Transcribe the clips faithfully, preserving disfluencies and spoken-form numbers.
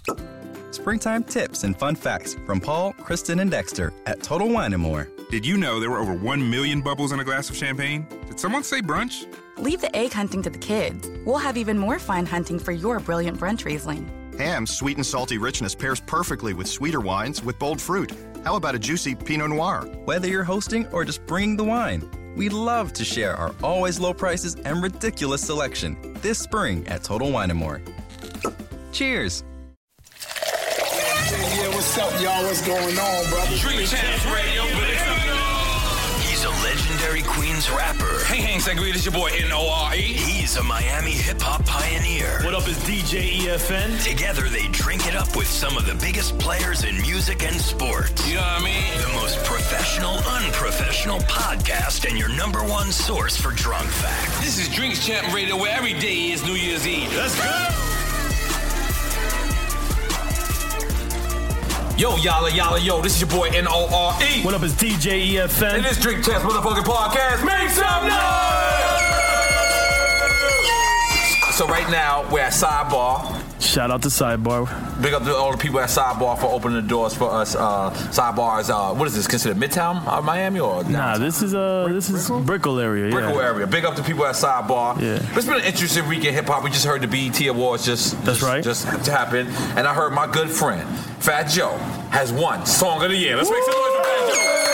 Springtime tips and fun facts from Paul, Kristen, and Dexter at Total Wine and More. Did you know there were over one million bubbles in a glass of champagne? Did someone say brunch? Leave the egg hunting to the kids. We'll have even more fine hunting for your brilliant brunch Riesling. Ham's sweet and salty richness pairs perfectly with sweeter wines with bold fruit. How about a juicy Pinot Noir? Whether you're hosting or just bringing the wine, we'd love to share our always low prices and ridiculous selection this spring at Total Wine and More. Cheers! Yeah, what's up, y'all? What's going on, brother? Drink Champs Radio, He's a legendary Queens rapper. Hey, hey, Sangria, this your boy N O R E. He's a Miami hip-hop pioneer. What up, is D J E F N? Together, they drink it up with some of the biggest players in music and sports. You know what I mean? The most professional, unprofessional podcast and your number one source for drunk facts. This is Drinks Champ Radio, where every day is New Year's Eve. Let's go! Yo, y'all, y'all, yo, this is your boy N O R E. What up, is D J E F N? And this Drink Champs motherfucking podcast. Make some noise! So right now, we're at Sidebar. Shout out to Sidebar. Big up to all the people at Sidebar for opening the doors for us. Uh, Sidebar is, uh, what is this, considered Midtown uh, Miami or downtown? Nah, this is uh, this is Brickell area. Brickell yeah. area. Big up to people at Sidebar. Yeah. It's been an interesting week in hip hop. We just heard the B E T Awards just That's just, right. just happened, and I heard my good friend Fat Joe has won Song of the Year. Let's Woo! Make some noise for Fat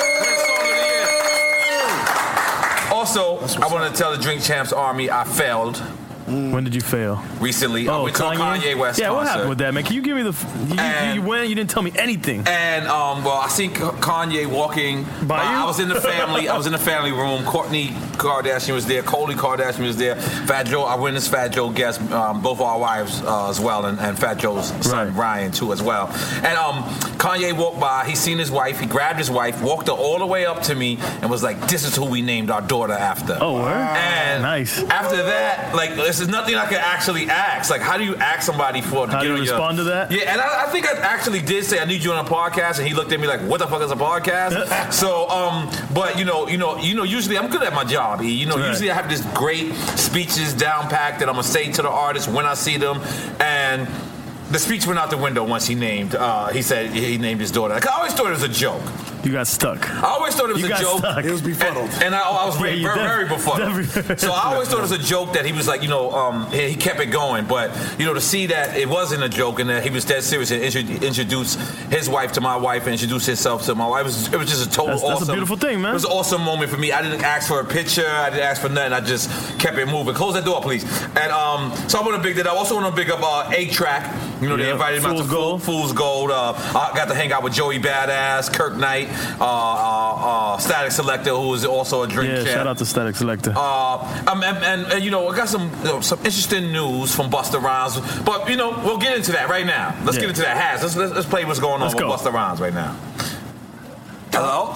Joe. Also, I want to tell the Drink Champs Army I failed. When did you fail? Recently. Oh, I went to a Kanye West Yeah, concert. what happened with that, man? Can you give me the... You, And- you, you went, you didn't tell me anything. And, um, well, I seen Kanye walking By by. you? I was in the family. I was in the family room. Kourtney Kardashian was there. Khloe Kardashian was there. Fat Joe, I witnessed Fat Joe guest um, both our wives uh, as well, and, and Fat Joe's son, Right. Ryan, too, as well. And um, Kanye walked by. He seen his wife. He grabbed his wife, walked her all the way up to me, and was like, this is who we named our daughter after. Oh, word? And Nice. after that, like, this is nothing I could actually ask. Like, how do you ask somebody for to How do get you on your- respond to that? Yeah, and I, I think I actually did say I need you on a podcast, and he looked at me like, "What the fuck is a podcast?" So, um, but you know, you know, you know, usually I'm good at my job. E. You know, Right. usually I have this great speeches down packed that I'm gonna say to the artist when I see them, and the speech went out the window once he named. Uh, he said he named his daughter. Like, I always thought it was a joke. You got stuck. I always thought it was You a got joke. stuck. It was befuddled. And, and I, I was Yeah, very, you very, def- very befuddled. definitely- So I always thought it was a joke that he was like, you know, um, he, he kept it going. But, you know, to see that it wasn't a joke and that he was dead serious and intro- introduced his wife to my wife and introduced himself to my wife, it was, it was just a total That's- that's a awesome. beautiful thing, man. It was an awesome moment for me. I didn't ask for a picture. I didn't ask for nothing. I just kept it moving. Close that door, please. And um, so I want to big that up. I also want to big up uh, A-Track. You know, they Yeah, invited him out Fool's to Gold. Fool's Gold. Uh, I got to hang out with Joey Badass, Kirk Knight, uh, uh, uh, Static Selector, who is also a drink Yeah, champ. shout out to Static Selector. Uh, um, and, and, and, you know, I got some you know, some interesting news from Busta Rhymes, but you know, we'll get into that right now. Let's Yeah. get into that. Has let's, let's let's play what's going on Let's with go. Busta Rhymes right now. Hello.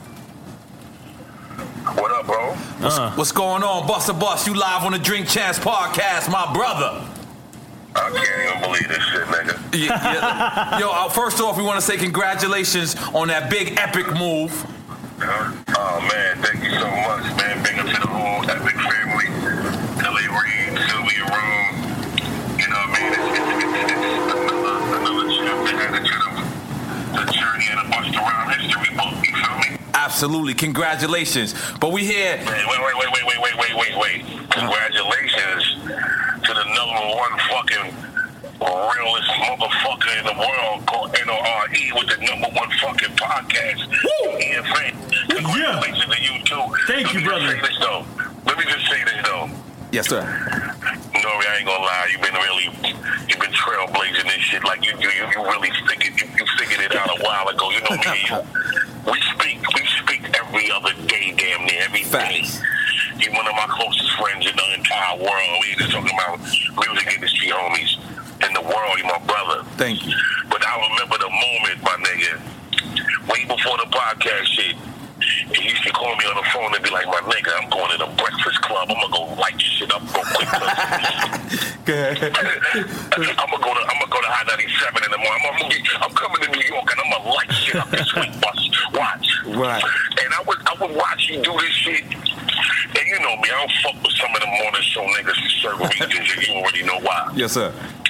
What up, bro? What's, Uh. what's going on, Busta Bust? You live on the Drink Champs podcast, my brother. I can't even believe this shit, nigga. Yeah, yeah. Yo, uh, first off, we want to say congratulations on that big epic move. Oh, man, thank you so much, man. Big up to the whole Epic family. L A Reid, Sylvia Rome. You know what I mean? It's, it's, it's, it's another, another chapter added to the, the journey of the Busta Rhymes history book. You feel me? Absolutely, congratulations. But we here. Man, wait, wait, wait, wait, wait, wait, wait, wait, wait. Congratulations to the number one fucking realest motherfucker in the world called N O R E with the number one fucking podcast. Woo! E F N. Congratulations to you too. Thank Let you, me brother. Just say this, though. Let me just say this though. Yes, sir. Nori, I ain't gonna lie. You've been really, you've been trailblazing this shit. Like you, you, you, you really figured, you, you figured it out a while ago. You know me and you. We speak, we speak every other day, damn near every day. Facts. You're one of my closest friends in the entire world. We ain't just talking about music industry homies in the world. You're my brother. Thank you. But I remember the moment, my nigga, way before the podcast shit. He used to call me on the phone and be like, my nigga, I'm going to the Breakfast Club. I'm going to go light shit up real quick. Good. I'm going to go to I'm gonna go to High ninety-seven in the morning. I'm, gonna be, I'm coming to New York and I'm going to light shit up this week. Watch. watch. Right. And I would, I would watch you do this shit. And you know me, I don't fuck with some of the morning show niggas in certain regions, and you already know why. Yes, sir.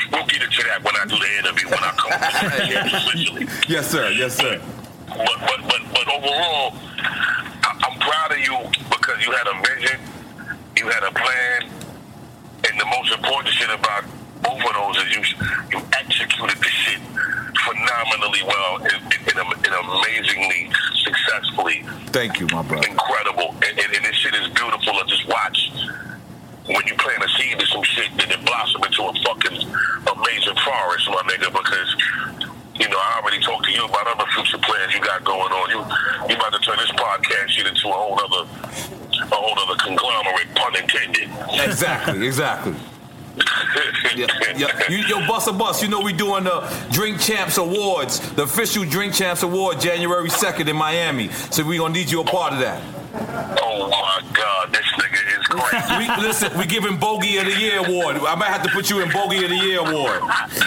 we'll get into that when I do the interview, when I come officially. Yes, sir. Yes, sir. But, but, but, but overall, I, I'm proud of you because you had a vision, you had a plan, and the most important shit about both of those is you, you executed the shit phenomenally well and, and, and amazingly successfully. Thank you, my brother. Incredible. And, and, and this shit is beautiful to just watch. When you plant a seed to some shit, then it blossom into a fucking amazing forest, my nigga, because, you know, I already talked to you about other future plans you got going on. You you about to turn this podcast shit into a whole other, a whole other conglomerate, pun intended. Exactly, exactly. yeah, yeah. You, yo, Busta Bus, you know we doing the Drink Champs Awards, the official Drink Champs Award, January second in Miami. So we gonna need you a part of that. Oh my God, this nigga is crazy. we, listen, we giving Bogey of the Year award. I might have to put you in Bogey of the Year award.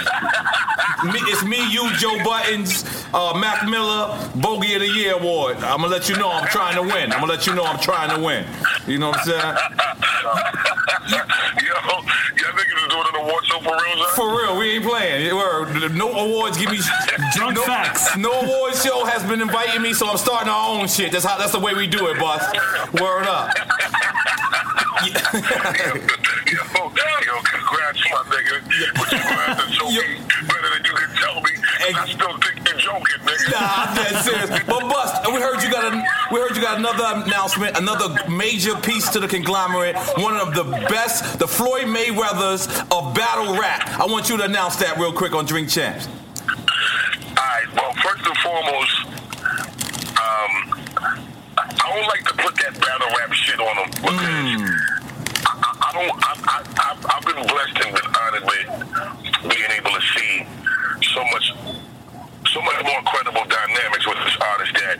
me, it's me, you, Joe Buttons, uh, Mac Miller, Bogey of the Year award. I'm gonna let you know I'm trying to win. I'm gonna let you know I'm trying to win. You know what I'm saying? Yo, y'all niggas is doing an award show for real, sir? For real, we ain't playing. We're, no awards give me drunk no, facts. No awards show has been inviting me, so I'm starting our own shit. That's how. That's the way we do it, boss. Word up. yo, yo, yo, congrats, my nigga. But you gonna have to show me better than you can tell me. And I still think you're joking, nigga. Nah, I'm dead serious. But Bust, we heard you got a, we heard you got another announcement, another major piece to the conglomerate. One of the best, the Floyd Mayweathers of battle rap. I want you to announce that real quick on Drink Champs. All right. Well, first and foremost, um, I don't like to put that battle rap shit on them because mm. I, I don't. I, I, I, I've been blessed and been honored with being able to see so much, so much more incredible dynamics with this artist that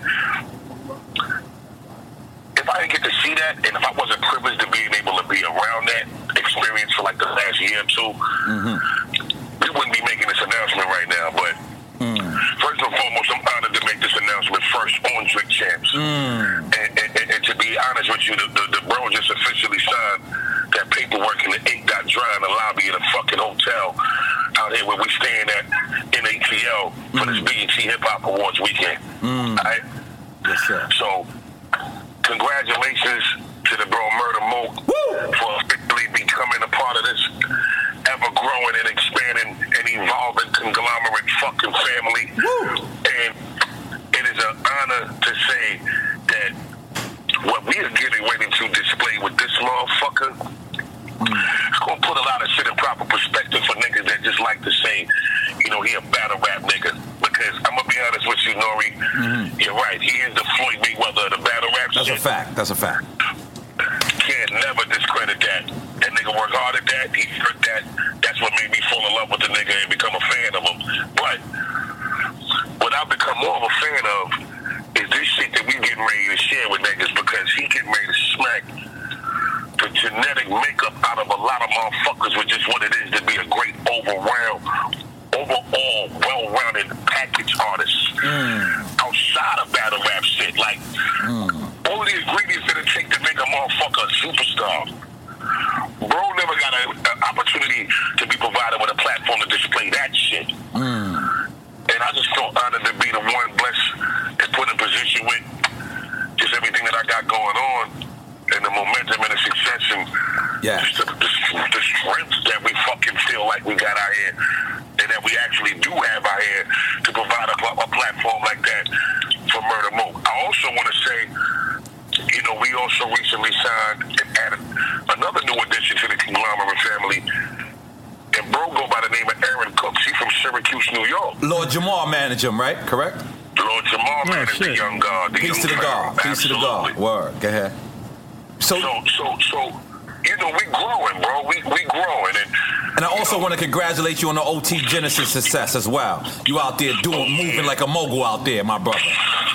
if I didn't get to see that, and if I wasn't privileged to being able to be around that experience for like the last year or two, mm-hmm. we wouldn't be making this announcement right now. But mm. first and foremost, I'm honored to make this announcement first on Drink Champs. Mm. And, and, and, and to be honest with you, the, the, the bro just officially signed that paperwork and the ink got dry in the lobby of the fucking hotel out here where we staying at in A T L for mm. this B E T Hip Hop Awards weekend. Mm. All right? Yes, sir. So, congratulations to the bro Murder Mook for officially becoming a part of this ever-growing and expanding and evolving conglomerate fucking family. Woo. And it is an honor to say that what we are getting ready to display with this motherfucker mm. is going to put a lot of shit in proper perspective for niggas that just like to say, you know, he a battle rap nigga. Because I'm going to be honest with you, Nori, mm-hmm. you're right. He is the Floyd Mayweather of the battle rap That's shit. a fact. That's a fact. Can't never discredit that. That nigga worked hard at that. He heard that. That's what made me fall in love with the nigga and become a fan of him. But what I've become more of a fan of is this shit that we getting ready to share with niggas because he getting ready to smack the genetic makeup out of a lot of motherfuckers with just what it is to be a great overall, overall well-rounded package artist. Mm. Outside of battle rap shit, like mm. all of the ingredients that it take to make a motherfucker a superstar. Bro never got an opportunity to be provided with a platform to display that shit. Mm. And I just feel honored to be the one blessed and put in position with just everything that I got going on and the momentum and the success and yeah. just the, the, the strength that we fucking feel like we got out here and that we actually do have out here to provide a, a platform like that for Murder Mook. I also want to say, you know, we also recently signed and added another new addition to the conglomerate family. And bro go by the name of Aaron Cooks. He's from Syracuse, New York. Lord Jamar managed him, right? Correct? Lord Jamar managed the young guard. The Peace young to the guard. Peace to the guard. Word. Go ahead. So, so, so, so, you know, we growing, bro. We we growing. And, and I also want to congratulate you on the O T Genesis success as well. You out there doing, moving like a mogul out there, my brother.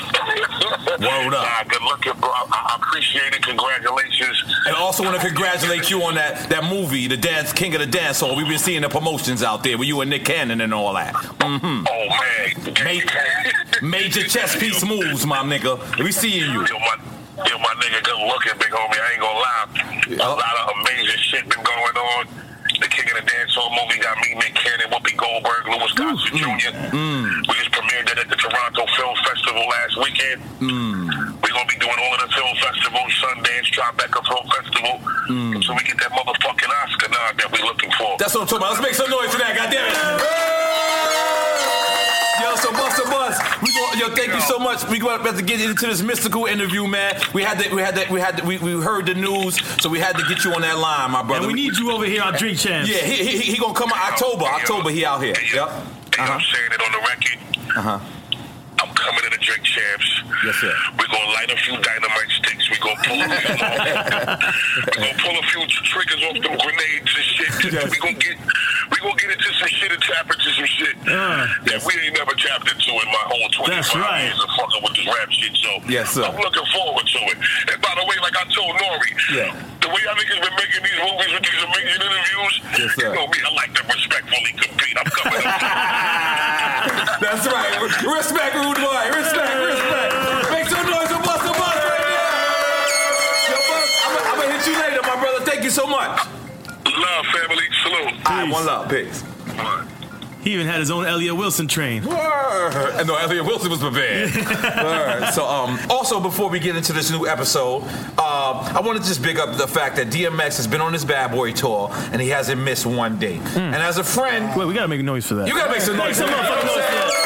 Word up. Nah, good looking, bro. I, I appreciate it. Congratulations. And I also want to congratulate you on that, that movie, The Dance King of the Dance Hall. We've been seeing the promotions out there with you and Nick Cannon and all that. Mm-hmm. Oh, man. Major, major chess piece moves, my nigga. We seeing you. Yo, my, yo, my nigga, good looking, big homie. I ain't gonna lie. A lot of amazing shit been going on. the King of the Dancehall movie got me, Nick Cannon, Whoopi Goldberg, Louis Gossett Junior Mm. We just premiered that at the Toronto Film Festival last weekend. Mm. We're gonna be doing all of the film festivals, Sundance, Tribeca Film Festival, Mm. so we get that motherfucking Oscar nod that we're looking for. That's what I'm talking about. Let's make some noise for that, goddammit. Yo, so Buster Buzz, we go, yo, thank you so much. We about to get into this mystical interview, man. We had the, we had that, we had the, we, we heard the news, so we had to get you on that line, my brother. And we need you over here on Drink Champs. Yeah, he he, he gonna come out October. October, he out here. Hey, yo, Yep. hey, yo, I'm saying it on the record. Uh huh. I'm coming to the Drink Champs. Yes, sir. We're gonna light a few dynamite sticks. We're gonna pull a few We're gonna pull a few triggers off them grenades and shit. Yes. We're gonna get we gonna get into some shit and tap into some shit Uh, that we ain't never tapped into in my whole twenty-five That's right. years of fucking with this rap shit. So Yes, sir. I'm looking forward to it. And by the way, like I told Nori, Yeah. the way y'all niggas been making these movies with these amazing interviews, Yes, sir. you know me, I like to respectfully compete. I'm coming up. That's right. Respect, Rude Boy. Respect, respect. Make some noise for Buster Buzz right now. Yo, Buzz, I'm gonna- I'm gonna hit you later, my brother. Thank you so much. Love, family. Salute. All right, one love. Peace. he even had his own Elliot Wilson train. Word. And no, Elliot Wilson was prepared. Word. So, um, also before we get into this new episode, uh, I want to just big up the fact that D M X has been on his Bad Boy tour and he hasn't missed one day. Mm. And as a friend, wait, we gotta make noise for that. You gotta make some noise. Make some motherfucking noise for that.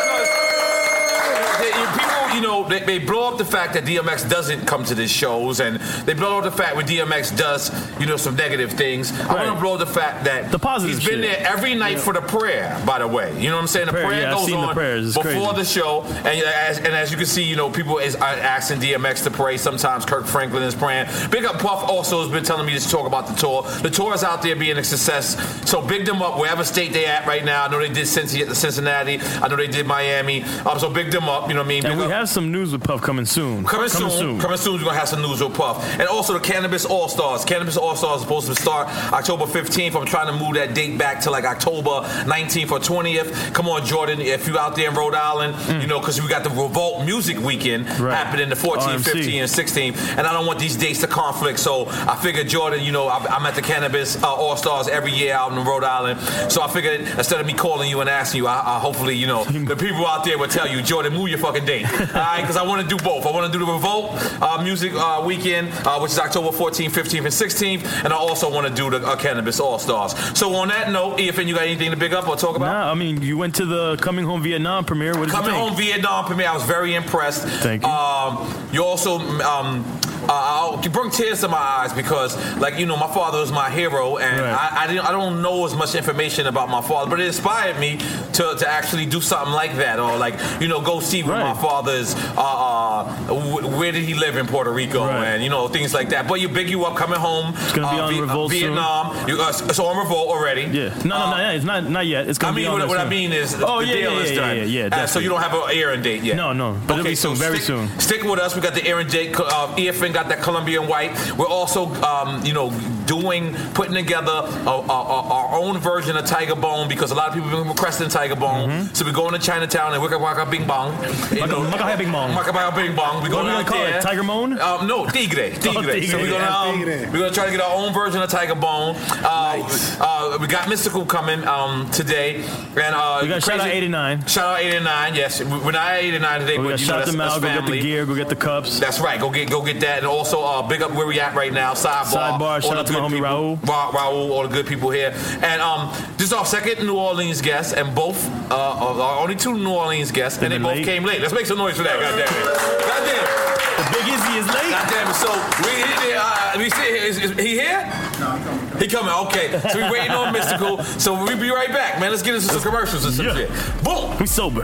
People, you know, they, they blow up the fact that D M X doesn't come to these shows, and they blow up the fact when D M X does, you know, some negative things. Right. I want to blow up the fact that the positive he's been shit. there every night yeah. for the prayer, by the way. You know what I'm saying? The prayer, prayer yeah, goes on before crazy. the show, and as, and as you can see, you know, people is asking D M X to pray. Sometimes Kirk Franklin is praying. Big up Puff also has been telling me to talk about the tour. The tour is out there being a success, so big them up wherever state they at right now. I know they did Cincinnati. I know they did Miami. Um, so big them up. You know what I mean? Big and we up. have some news with Puff coming soon. Coming, coming soon. soon. Coming soon. We're gonna have some news with Puff, and also the Cannabis All Stars. Cannabis All Stars is supposed to start October fifteenth. I'm trying to move that date back to like October nineteenth or twentieth. Come on, Jordan, if you out there in Rhode Island, mm. you know, because we got the Revolt Music Weekend right. happening the fourteenth, fifteenth, and sixteenth, and I don't want these dates to conflict. So I figured, Jordan, you know, I'm at the Cannabis uh, All Stars every year out in Rhode Island. So I figured instead of me calling you and asking you, I, I hopefully, you know, the people out there will tell you, Jordan, move your fucking date. All right, because I want to do both. I want to do the Revolt uh, Music uh, Weekend, uh, which is October fourteenth, fifteenth, and sixteenth, and I also want to do the uh, Cannabis All Stars. So on that note, E F N, you got anything to big up or talk about? Nah, I mean, you went to the Coming Home Vietnam premiere. What did Coming you think? Home Vietnam premiere, I was very impressed. Thank you. Um, you also, um, uh, I'll, you bring tears to my eyes because, like, you know, my father was my hero, and right. I, I, didn't, I don't know as much information about my father, but it inspired me to, to actually do something like that, or like, you know, go see where right. my father is. Uh, uh, where did he live in Puerto Rico, right. and you know, things like that. But you big you up coming home. It's gonna be uh, on v- Revolt Vietnam. soon. You, uh, so on Revolt already. Yeah. No, no, um, no, it's not not yet. It's gonna I mean, be on what, what I mean is, oh, the yeah, deal yeah, is yeah, done. Yeah, yeah, yeah, uh, so you don't have an airing date yet. No, no. But okay, it'll be soon, so very stick, soon. Stick with us. We got the airing date. Uh, E F N got that Colombian White. We're also, um, you know, doing putting together a, a, a, our own version of Tiger Bone because a lot of people have been requesting Tiger Bone. Mm-hmm. So we're going to Chinatown and Wicca Waka Bing Bong. Wicca Bing Bong. Wicca Bing Bong. We're going to call it Tiger Moan? Um, no, Tigre. Tigre. Oh, Tigre. So we're gonna um, we're gonna try to get our own version of Tiger Bone. Uh, nice. uh, we got Mystical coming um, today, and uh, we got shout out eighty-nine. Shout out eighty-nine. Yes, we're not at eighty-nine today, we but got you shout know, that's, them out. that's go get the gear. Go get the cups. That's right. Go get go get that, and also uh, big up where we at right now. Sidebar. Sidebar. Shout out to my homie Raul. Ra- Raul, all the good people here, and um, this is our second New Orleans guest, and both uh, our only two New Orleans guests, and they both late. came late. Let's make some noise for that. God damn it. God damn it. The Big Izzy is late. God damn it. So we uh, we see is, is he here? No, I'm coming. He coming. Okay. So we waiting on Mystical. So we'll be right back, man. Let's get into some commercials and some yeah. shit. Boom. We sober.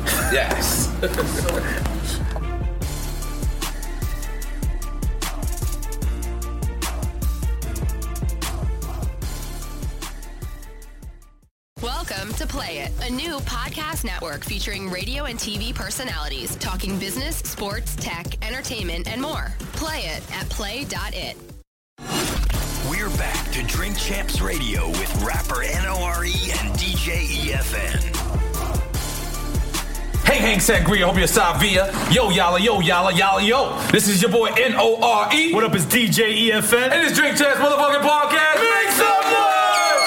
Yes. Welcome to Play It, a new podcast network featuring radio and T V personalities talking business, sports, tech, entertainment, and more. Play it at play dot it. We're back to Drink Champs Radio with rapper N O R E and D J E F N. Hey, Hank Sangria, hope you're Savia. Yo, yalla, yo, yalla, yalla, yo. This is your boy N O R E. What up, it's D J E F N. And it's Drink Champs motherfucking podcast. Make some noise!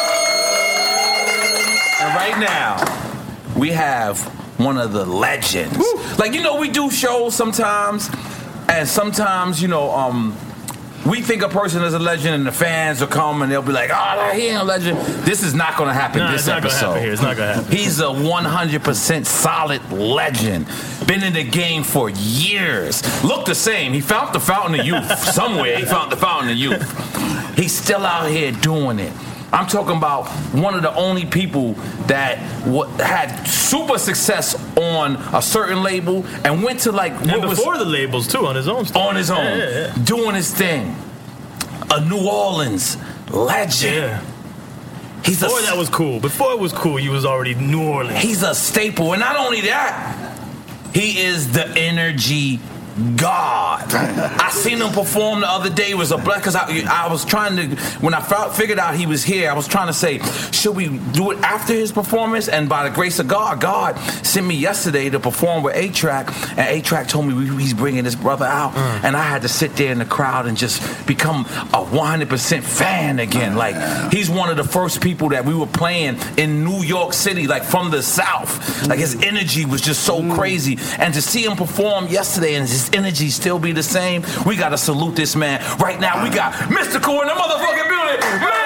And right now, we have one of the legends. Woo. Like, you know, we do shows sometimes, and sometimes, you know, um, we think a person is a legend, and the fans will come and they'll be like, "Oh, he ain't a legend." This is not going to happen. No, this it's not episode. gonna happen here. It's not gonna happen. He's a one hundred percent solid legend. Been in the game for years. Look the same. He found the fountain of youth somewhere. He found the fountain of youth. He's still out here doing it. I'm talking about one of the only people that w- had super success on a certain label and went to like and what before was, the labels too, on his own stuff. on his own, yeah, yeah, yeah. doing his thing. A New Orleans legend. Yeah. He's Before a, that was cool. Before it was cool, you was already New Orleans. He's a staple, and not only that, he is the energy God. I seen him perform the other day. It was a blessing because I, I was trying to, when I found, figured out he was here, I was trying to say, should we do it after his performance? And by the grace of God, God sent me yesterday to perform with A-Track, and A-Track told me he's bringing his brother out, mm. and I had to sit there in the crowd and just become a one hundred percent fan again. Like, he's one of the first people that we were playing in New York City, like from the South. Like, his energy was just so mm. crazy. And to see him perform yesterday and his energy still be the same, we gotta salute this man. Right now, we got Mystical in the motherfucking building.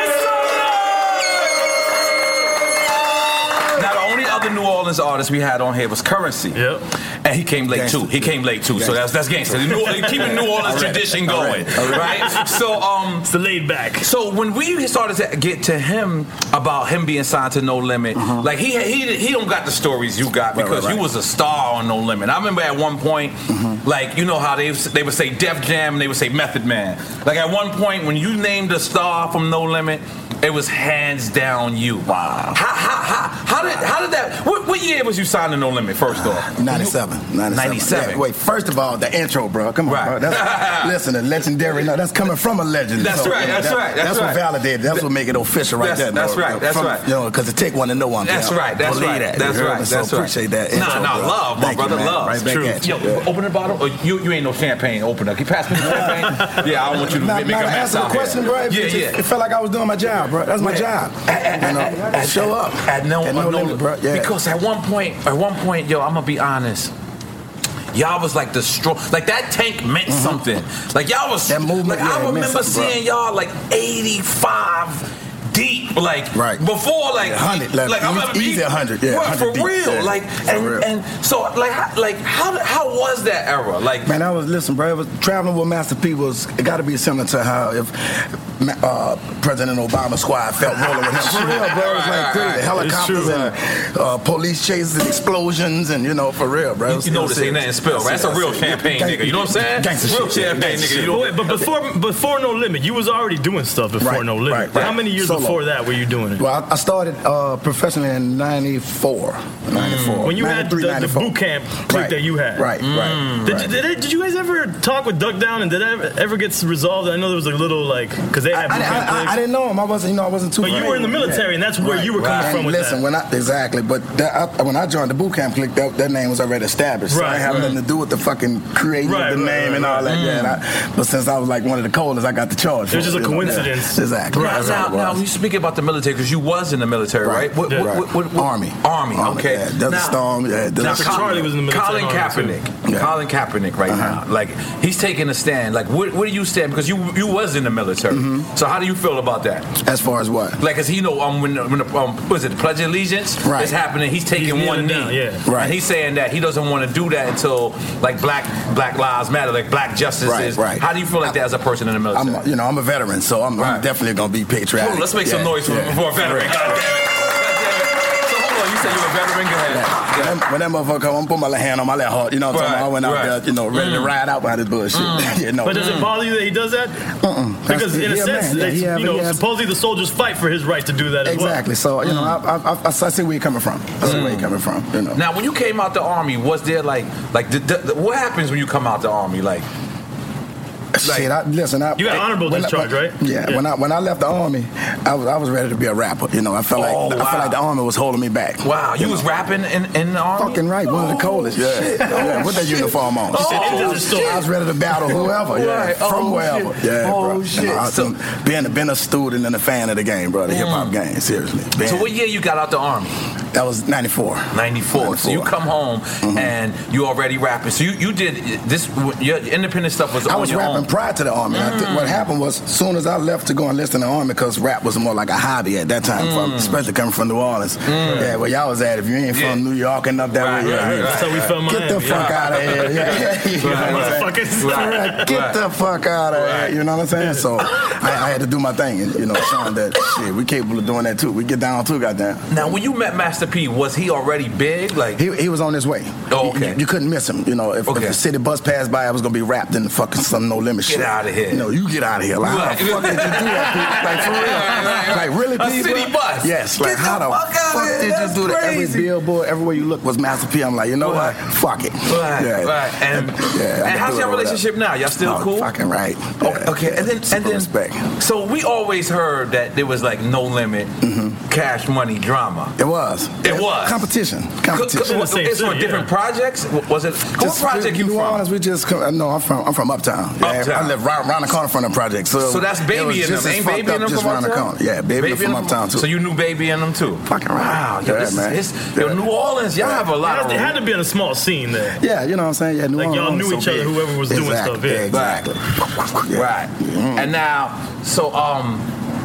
Now, the only other New Orleans artist we had on here was Currency. Yep. And he came late too. He came late too. So that's that's gangster. New, keeping New Orleans tradition going, right? So um, it's the laid back. So when we started to get to him about him being signed to No Limit, uh-huh. like he he he don't got the stories you got because right, right, right. you was a star on No Limit. I remember at one point, mm-hmm. like you know how they they would say Def Jam and they would say Method Man. Like at one point when you named a star from No Limit, it was hands down you. Wow. How how how, how did how did that? What, what year was you signed to No Limit? First off, ninety-seven. ninety-seven. Yeah, wait, first of all, the intro, bro. Come on, right. bro. That's, listen, a legendary. No, that's coming from a legend. That's so, right. You know, that's that, right. That's, that's right. what validated. That's what make it official right that's, there. That's no, right. That's from, right. You know, because it take one to know one. That's right. That's Believe right. That, that's right. So that's appreciate right. that. Intro, nah, nah, bro. love, my Thank brother, you, man. love. Right back True. at you. Yo, open the bottle. Or you you ain't no champagne opener. Can you pass me the champagne? Yeah, I don't want you to now, make now a to mess answer out the question, here. bro. It, yeah, just, yeah. It felt like I was doing my job, bro. That's my Man. job. At, you know, at, at, show at, up. At no, at no, no limit, limit, bro. Yeah. Because at one point, at one point, yo, I'm gonna be honest. Y'all was like the strong, like that tank meant mm-hmm. something. Like y'all was, that movement. Like yeah, I remember seeing bro. y'all like eighty-five deep, like right. before, like hundred, like, like I'm easy a hundred, yeah, right, for deep, real, yeah, like for and real. and so like how, like how how was that era? Like man, I was listen, bro. It was traveling with Master P was it got to be similar to how if uh, President Obama's squad felt rolling with him. For real, bro. It was like crazy. Helicopters true, and uh, police chases and explosions and you know for real, bro. You, you know this ain't nothing spilled, right? That's a real champagne, nigga. You know what I'm saying? Gangsta real shit, champagne, nigga. You know Wait, but before before No Limit, you was already doing stuff before right, No Limit. Right, right. How many years Solo. before that were you doing it? Well, I, I started uh, professionally in ninety-four. ninety-four. When you had the, the boot camp clique right. that you had. Right, mm. right. Did, right. Did, it, did you guys ever talk with Duck Down and did that ever, ever get resolved? I know there was a little like, because they had I, boot I, camp I, I, I didn't know him. I wasn't, you know, I wasn't too. But you were in the military, yeah. and that's where right. you were coming right. from with listen, that. when I exactly, but that, I, when I joined the boot camp clique, that, that name was already established. So right, I had right. nothing to do with the fucking creating right, of the right, name right, and all right. that. Mm. Yeah, and I, but since I was like one of the coldest, I got the charge. It was just a you coincidence. Know? Yeah. Exactly. Right. Now, now, you speak about the military because you was in the military, right? Right. What, Yeah. what, right. what, what, what, Army. Army. Army. Okay. Yeah. Desert now, Storm. Yeah. now, Desert Charlie was in the military. Colin Kaepernick. Yeah. Colin Kaepernick, right uh-huh. now, like he's taking a stand. Like, where, where do you stand? Because you you was in the military. Mm-hmm. So how do you feel about that? As far as what? Like, cause he know um when, when the, um what is it the Pledge of Allegiance right. is happening, he's taking he's one knee. down, yeah. Right. And he's saying that he doesn't want to do that until like Black Black Lives Matter, like Black justice right, is. Right. How do you feel like that as a person in the military? I'm, you know, I'm a veteran, so I'm, right. I'm definitely gonna be patriotic. Cool, let's make yeah. some noise for, yeah. for a veteran. Yeah. God damn it. So hold on, you said you're a veteran. Go ahead. Yeah. When, that, when that motherfucker come, I'm put my left hand on my left heart. You know what I'm right, talking about? I went out right. there, you know, ready mm. to ride out behind this bullshit. Mm. you know. But does it bother you that he does that? Uh-uh. Because in a yeah, sense, man. Yeah, it's, have, you know, has, supposedly the soldiers fight for his right to do that as exactly. well. So, you know, mm. I, I, I, I see where you're coming from. I see mm. where you're coming from, you know. Now, when you came out the Army, was there like, like, the, the, what happens when you come out the Army? Like, Shit, I, listen. I, You got honorable when I- discharge, right? Yeah, Yeah. When I when I left the army, I was I was ready to be a rapper. You know, I felt like Oh, I felt wow. like the army was holding me back. Wow, you, know? was rapping in, in the army? Fucking right, one of the coldest. Yeah, shit. yeah. With that shit. uniform on. Oh, I, was, shit. I was ready to battle whoever. Yeah, Right. from Oh, wherever. shit. Yeah, Oh, bro. shit. You know, I, So- being being a student and a fan of the game, bro, the hip hop game. Seriously. Being- So what year you got out the army? That was ninety-four. ninety-four. So you come home and you already rapping. So you, you did this, your independent stuff was I on was your rapping own. prior to the army. I think what happened was, as soon as I left to go enlist in the army, because rap was more like a hobby at that time, from, especially coming from New Orleans. Yeah, where y'all was at. If you ain't from Yeah. New York and up that Right, way, right, yeah, right, yeah. right. That's how we felt Get the Miami. fuck out of here. Yeah, yeah, yeah. You know what I'm saying? Motherfuckers. Right. Get Right. the fuck out of Right. here. You know what I'm saying? So I, I had to do my thing and, you know, showing that shit, we capable of doing that too. We get down too, goddamn. Now, when you met Master P, was he already big? Like He, he was on his way. Oh, okay. You, you couldn't miss him. You know, if, Okay. if the city bus passed by, I was gonna be wrapped in the fucking some no limit Get shit. outta here. You know, you get out of here. Like, Right. how the fuck did you do that? Pete? Like for real? Right, right, right. Like really, A Pete, city bro? bus. Yes. Like Get how the the fuck fuck, outta here. did That's you do that? Every crazy. billboard, everywhere you look was Master P. I'm like, you know Right. what? Fuck it. Right, Yeah. right. And, yeah, I and can how's do your it, relationship now? Y'all still Oh, cool? Fucking right. Okay, Yeah. okay. and then Super and then respect. So we always heard that there was like no limit cash money drama. It was. It was. competition. C- Competition. c- the same It's for city, different yeah. projects. Was it? What Just- project you New from? Orleans, we just come, no, I'm from I'm from Uptown. Yeah, Uptown. I live right around the corner from the project. So, So that's it Baby was in just them. as Ain't fucked Baby in up them just from around the Uptown? corner. Yeah, Baby, in from them- Uptown too. So you knew Baby in them too? Fucking right. Wow. Yo, Yeah, this, man. This, yo, Yeah. New Orleans, y'all have a lot of. It had to be in a small scene there. Yeah, you know what I'm saying? Yeah, New Like, y'all Orleans knew is each so other, big. whoever was doing Exactly, stuff, yeah. Exactly. Yeah. Right. And now, so um,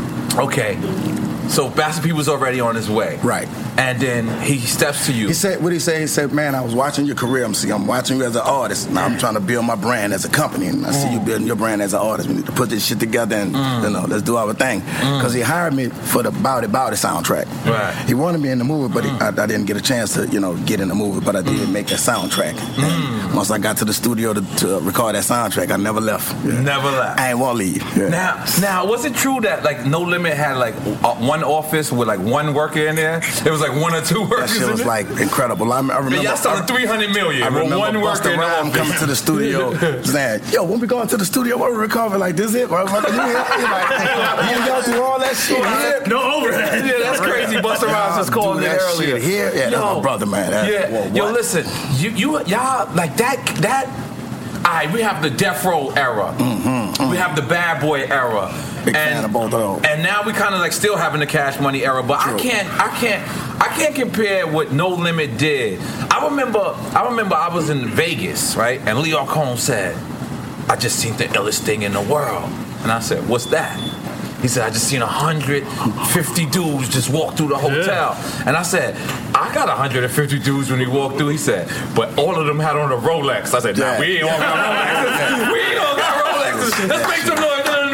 okay, so Master P was already on his way. Right. And then he steps to you. He said, what did he say? He said, man, I was watching your career. I'm, see, I'm watching you as an artist. Now I'm trying to build my brand as a company. And I see you building your brand as an artist. We need to put this shit together and, you know, let's do our thing. Because he hired me for the Bowdy Bowdy soundtrack. Right. He wanted me in the movie, but he, I, I didn't get a chance to, you know, get in the movie. But I did make a soundtrack. And once I got to the studio to, to record that soundtrack, I never left. Yeah. Never left. I ain't want to leave. Yeah. Now, now, was it true that like No Limit had like uh, one office with like one worker in there? It was like one or two workers. That shit in was it? like incredible. I, I remember. Man, y'all selling three hundred million I with remember one worker Busta in the Rhymes office. coming to the studio saying, "Yo, when we going to the studio, what we recording? Like this it? Motherfucker, you here?" He like, "You go through all that shit here." No overhead. Yeah, that's crazy. Busta Rhymes just called do it that earlier. shit here. Yeah, that's Yo, my brother, man. That's, Yeah, whoa, yo, what? listen, you, you, y'all like that, that. All right, we have the Death Row era. Mm-hmm, We have the Bad Boy era. Big and, fan of both of those. And now we kind of like still having the Cash Money era, but I True. can't, I can't, I can't compare what No Limit did. I remember, I remember I was in Vegas, right, and Leo Combs said, "I just seen the illest thing in the world," and I said, "What's that?" He said, "I just seen one hundred fifty dudes just walk through the hotel." And I said, "I got one hundred fifty dudes when he walked through." He said, "But all of them had on a Rolex." I said, "Nah, Yeah. we ain't all got Rolexes. We ain't all got Rolexes. Let's make some noise."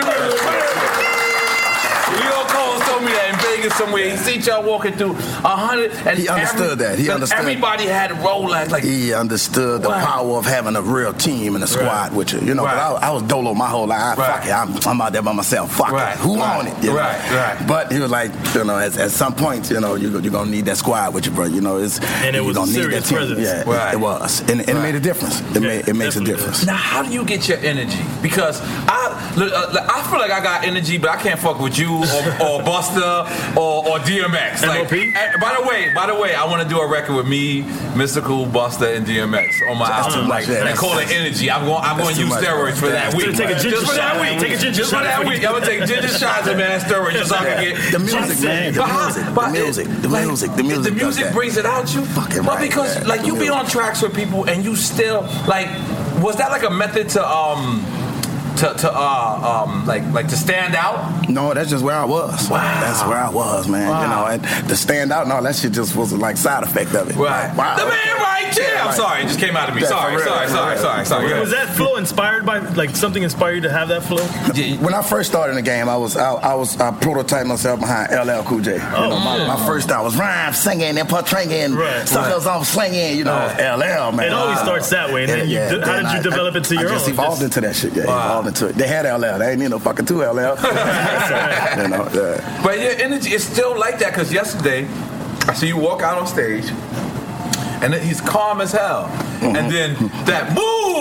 Leo Combs told me that in Vegas somewhere. He seen y'all walking through a hundred. And He understood that. He and understood. Everybody had Rolex. Like, He understood the Wow. power of having a real team and a squad Right. with you. You know, 'cause Right. I, I was dolo my whole life. Right. Fuck it, I'm, I'm out there by myself. Fuck Right. it. Who Right. on it? You know? Right. Right. But he was like, you know, at, at some point, you know, you, you're going to need that squad with you, bro. You know, it's And it you're was a gonna need serious that team. presence. Yeah, it- Right. it, was. And, and it made a difference. It, made, it makes a definitely difference. now, how do you get your energy? Because I, look, uh, like, I feel like I got energy, but I can't fuck with you or, or Busta or, or D M X. Like, M O P? and by the way, by the way, I want to do a record with me, Mystical, Busta, and D M X on my That's album. too Like, much, yeah. and call it energy. I'm going. I'm That's going to too use much, steroids bro. for that Yeah. week. Take a ginger just for shot. that week. Take a ginger just for shot that before week. you- I'm gonna take ginger shots and man steroids just so I can get The music, man. The But how- music. but The music. it- The like, music. The music. The does music that. brings it out you. Fucking But right, because man. like The you be music. on tracks with people and you still like, was that like a method to um to to uh um like like to stand out? No, that's just where I was. Wow. That's where I was, man. Wow. You know, and to stand out and all that shit just was like side effect of it. Right. Wow. The man right here. Yeah, I'm right. sorry, it just came out of me. Yeah, sorry, for real, sorry, for sorry, real. sorry, sorry, Was that flow inspired by, like, something inspired you to have that flow? When I first started in the game, I was I, I was I prototyped myself behind L L Cool J. You Oh, know, my, yeah. my first style was rhyme singing and portraying, Right, suckers right. on slinging. You know, Right. L L man. It always Wow. starts that way, and then you do- how then did you I- develop it to I your just own? evolved Just- into that shit. Yeah, Wow. evolved into it. They had L L. They ain't need no fucking two L L. you know, yeah. But your energy is still like that because yesterday I see you walk out on stage and then he's calm as hell. And then that move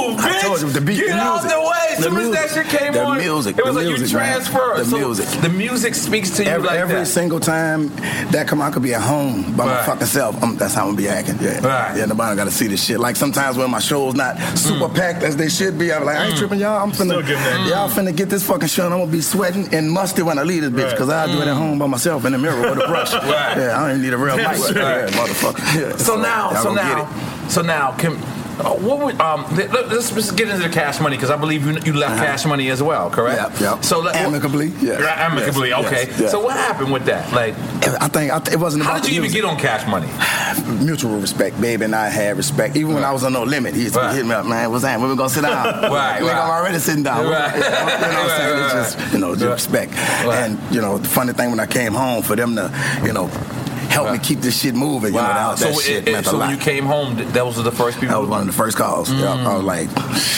move, bitch. I told you the beat. Get the out music. the way. As The soon as music. that shit came the on, music. it was the like music, you man. transferred. The So music. the music speaks to you every, like every that. single time that come out, I could be at home by my Right. fucking self. Um, that's how I'm gonna be acting. Yeah, Right. yeah. Nobody got to see this shit. Like sometimes when my show's not super packed as they should be, I'm like, I ain't tripping, y'all. I'm finna, y'all finna get this fucking show. And I'm gonna be sweating and musty when I leave this bitch, Right. because I do it at home by myself in the mirror with a brush. Right. Yeah, I don't even need a real mic. Right. Yeah, motherfucker. Yeah. So now, y'all so gonna get now, so now, can uh, what would um? Let, let's, let's get into the Cash Money because I believe you you left Uh-huh. Cash Money as well, correct? Yep, yep. So let, amicably, yeah. Right, amicably, Yes, okay. yes, yes. So what happened with that? Like, I think I th- it wasn't. how about did you the even music. get on Cash Money? Mutual respect, baby, and I had respect. Even when I was on No Limit, he used to Right. hit me up, man. What's that? When we gonna sit down? Right, Nigga, right. I'm already sitting down. Right. You know what I'm saying? Right, It's right, just, you know, just right. respect. Right. And you know, the funny thing when I came home, for them to, you know, help me keep this shit moving. You know, Wow. that, that So, shit it, meant so a when lot. you came home, th- that was the first people. That was one of the first calls. Mm. Yeah, I was like,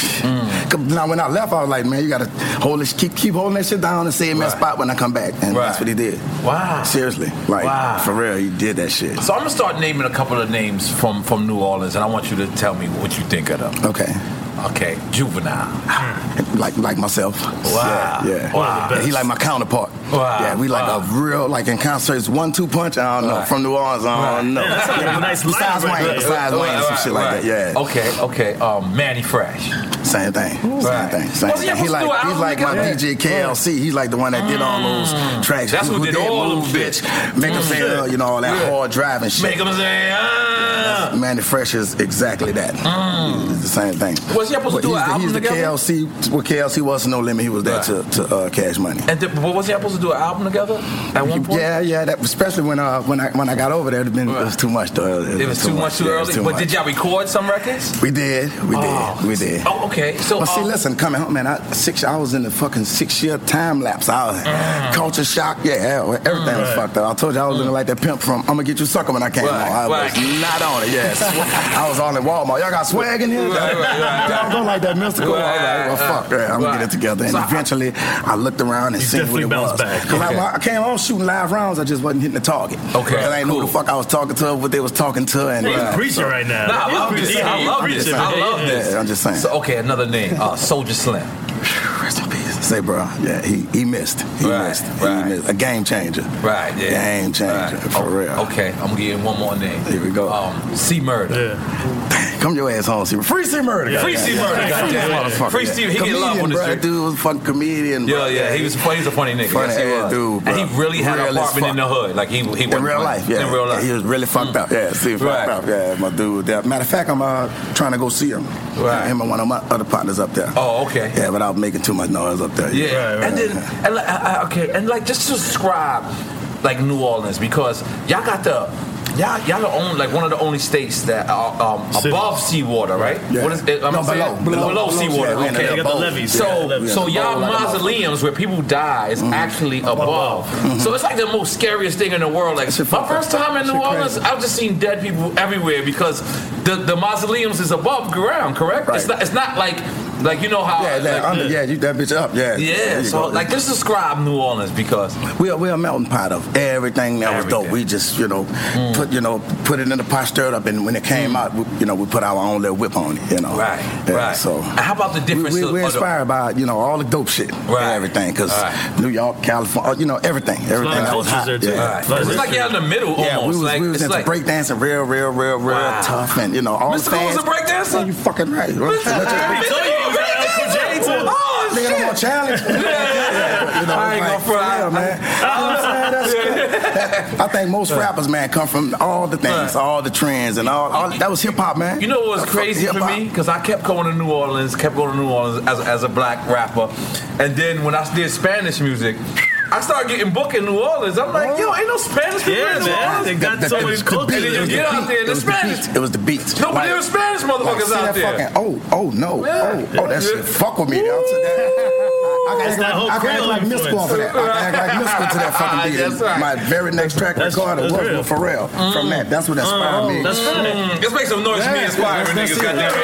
now when I left, I was like, man, you gotta hold this, keep keep holding that shit down and save me a Right. spot when I come back. And Right. that's what he did. Wow. Seriously, like Wow. for real, he did that shit. So I'm gonna start naming a couple of names from from New Orleans, and I want you to tell me what you think of them. Okay. Okay, Juvenile. Like like myself. Wow. Yeah. yeah. Wow. Yeah, he like my counterpart. Wow. Yeah, we like Wow. a real, like in concerts, one two punch, I don't know. Right. From New Orleans, I don't Right. know. Yeah, that's like a nice Besides lineup right Wayne, there. besides Wayne and some shit like that. Yeah. Okay, okay. Um, Manny Fresh. Same thing. Same Right. thing. Same Was he thing. ever He like do an he's album like my together? D J K L C. He's like the one that did all those tracks. That's who did all move, them bitch. shit. Make him Mm. say, uh, you know, all that Yeah. hard driving shit. Make them say, ah. Manny Fresh is exactly that. It's the same thing. Was he supposed to But do he's an the, album he's the together? K L C. What K L C was No Limit. He was there Right. to, to uh, Cash Money. And th- but was he supposed to do an album together at one point? Yeah, yeah. That, especially when uh, when I when I got over there, it, been, it was too much. Though. It was too much too Yeah, it was early. too But much. did y'all record some records? We did. We Oh. did. We did. Oh, okay. So, But see, um, listen, coming home, man, I, six, I was in the fucking six-year time lapse. I was Mm. culture shock. Yeah, hell, everything was Right. fucked up. I told you I was looking like that pimp from I'm Gonna Get You Sucker when I came Right, home. I right. was not on it, yes. I was on at Walmart. Y'all got swag in here? Right, right, right, Y'all go like that mystical. Right, I was like, well, fuck, right, yeah, I'm going to right. get it together. And So I- eventually, I looked around and You seen what definitely it bounced was. back. Because Okay. I, I came home shooting live rounds, I just wasn't hitting the target. Okay, Because I didn't know cool. who the fuck I was talking to, what they was talking to. And, He's uh, preaching so- right now. Nah, I love He's this. preaching. I He's love preaching. this. I love Yeah. this. Yeah, I'm just saying. So, okay, another name. Uh, Soldier Slim. Rest in peace. Say, bro, yeah, he, he missed. He Right, missed. right. He missed. A game changer. Right, yeah. Game changer, Right. for Oh, real. Okay, I'm gonna give you one more name. Here we go. Um, C Murder. Yeah. Come your ass home, see. Free C Murder. Yeah. Free C Murder. Free Goddamn. motherfucker. Free Steve, he get Comedian, love on the bro. street. Dude was a fucking comedian, bro. Yeah, yeah, he was funny. He was a funny nigga. Funny yes, he ass was. dude, bro. And he really had Real an as apartment fuck. in the hood. Like he, he In wasn't real funny. life, yeah. In real life. Yeah, he was really fucked up. Yeah, see, fucked Right. up. Yeah, my dude. Yeah. Matter of fact, I'm uh, trying to go see him. Right. Him and one of my other partners up there. Oh, okay. Yeah, without making too much noise up there. Yeah, Right, right. and then and like, I, I- okay, and like just to describe like New Orleans because y'all got the y'all y'all the only like one of the only states that are um, City. above seawater, right? Yeah. What is it? I'm No, saying? below, below, below below seawater. seawater. Okay, Yeah, They got the boat. levees. So, Yeah, so yeah. y'all Boat like a boat. mausoleums where people die is actually above. So it's like the most scariest thing in the world. Like Shit my fucked first up. time in New Shit Orleans, crazy. I've just seen dead people everywhere because the the mausoleums is above ground. Correct? It's Right. not. It's not like like you know how. Yeah, that, like, under, yeah, you that bitch up. Yeah. There yeah. you So go. like just describe New Orleans because. We're, we're a melting pot of everything that was dope. Everything. We just, you know, put you know, put it in the pot, stirred up, and when it came out, we, you know, we put our own little whip on it, you know. Right, Yeah, right. So And how about the we, difference we, of- we're of the- inspired by, you know, all the dope shit, Right. and everything, because Right. New York, California, you know, everything, everything. lot of that was cultures hot. there, too. Yeah. Right. Lot of It's like you're in the middle almost. Yeah, we was, like, we was it's into like, breakdancing real, real, real, real Wow. tough, and you know, all Mister the Cool's fans. a breakdancer? Yeah, you fucking right. Bro. Mister Let your- I told you he was at Uncle Jay too. Oh, Nigga, shit. I'm gonna challenge. Yeah, you know, I ain't like, gonna front. for real, man. You know what I'm saying? That's good. That- I think most rappers, man, come from all the things, Right. all the trends, and all. all that was hip hop, man. You know what was That's crazy fucking for hip-hop. me? Because I kept going to New Orleans, kept going to New Orleans as, as a black rapper. And then when I did Spanish music, I started getting booked in New Orleans. I'm like, yo, ain't no Spanish people Yeah, in New man. Orleans. They got The- so the- many the cultures. And then you was get the out beat. there, It the was the Spanish. beat. It was the beat. No, but Like- there were Spanish like, motherfuckers see out that there. fucking, oh, oh no, Yeah. oh, oh, that Yeah. shit fuck with me. I'm saying that- I can It's act that whole like, I can act Creole like Misko influence. off of that. I can act like Misko to that fucking beat. That's right. My very next track That's- recorded that's was real. with Pharrell. From that, that's what inspired me. That's right. Mm, let's make some noise for me Yeah, inspiring yeah, let's niggas, see it. goddamn it.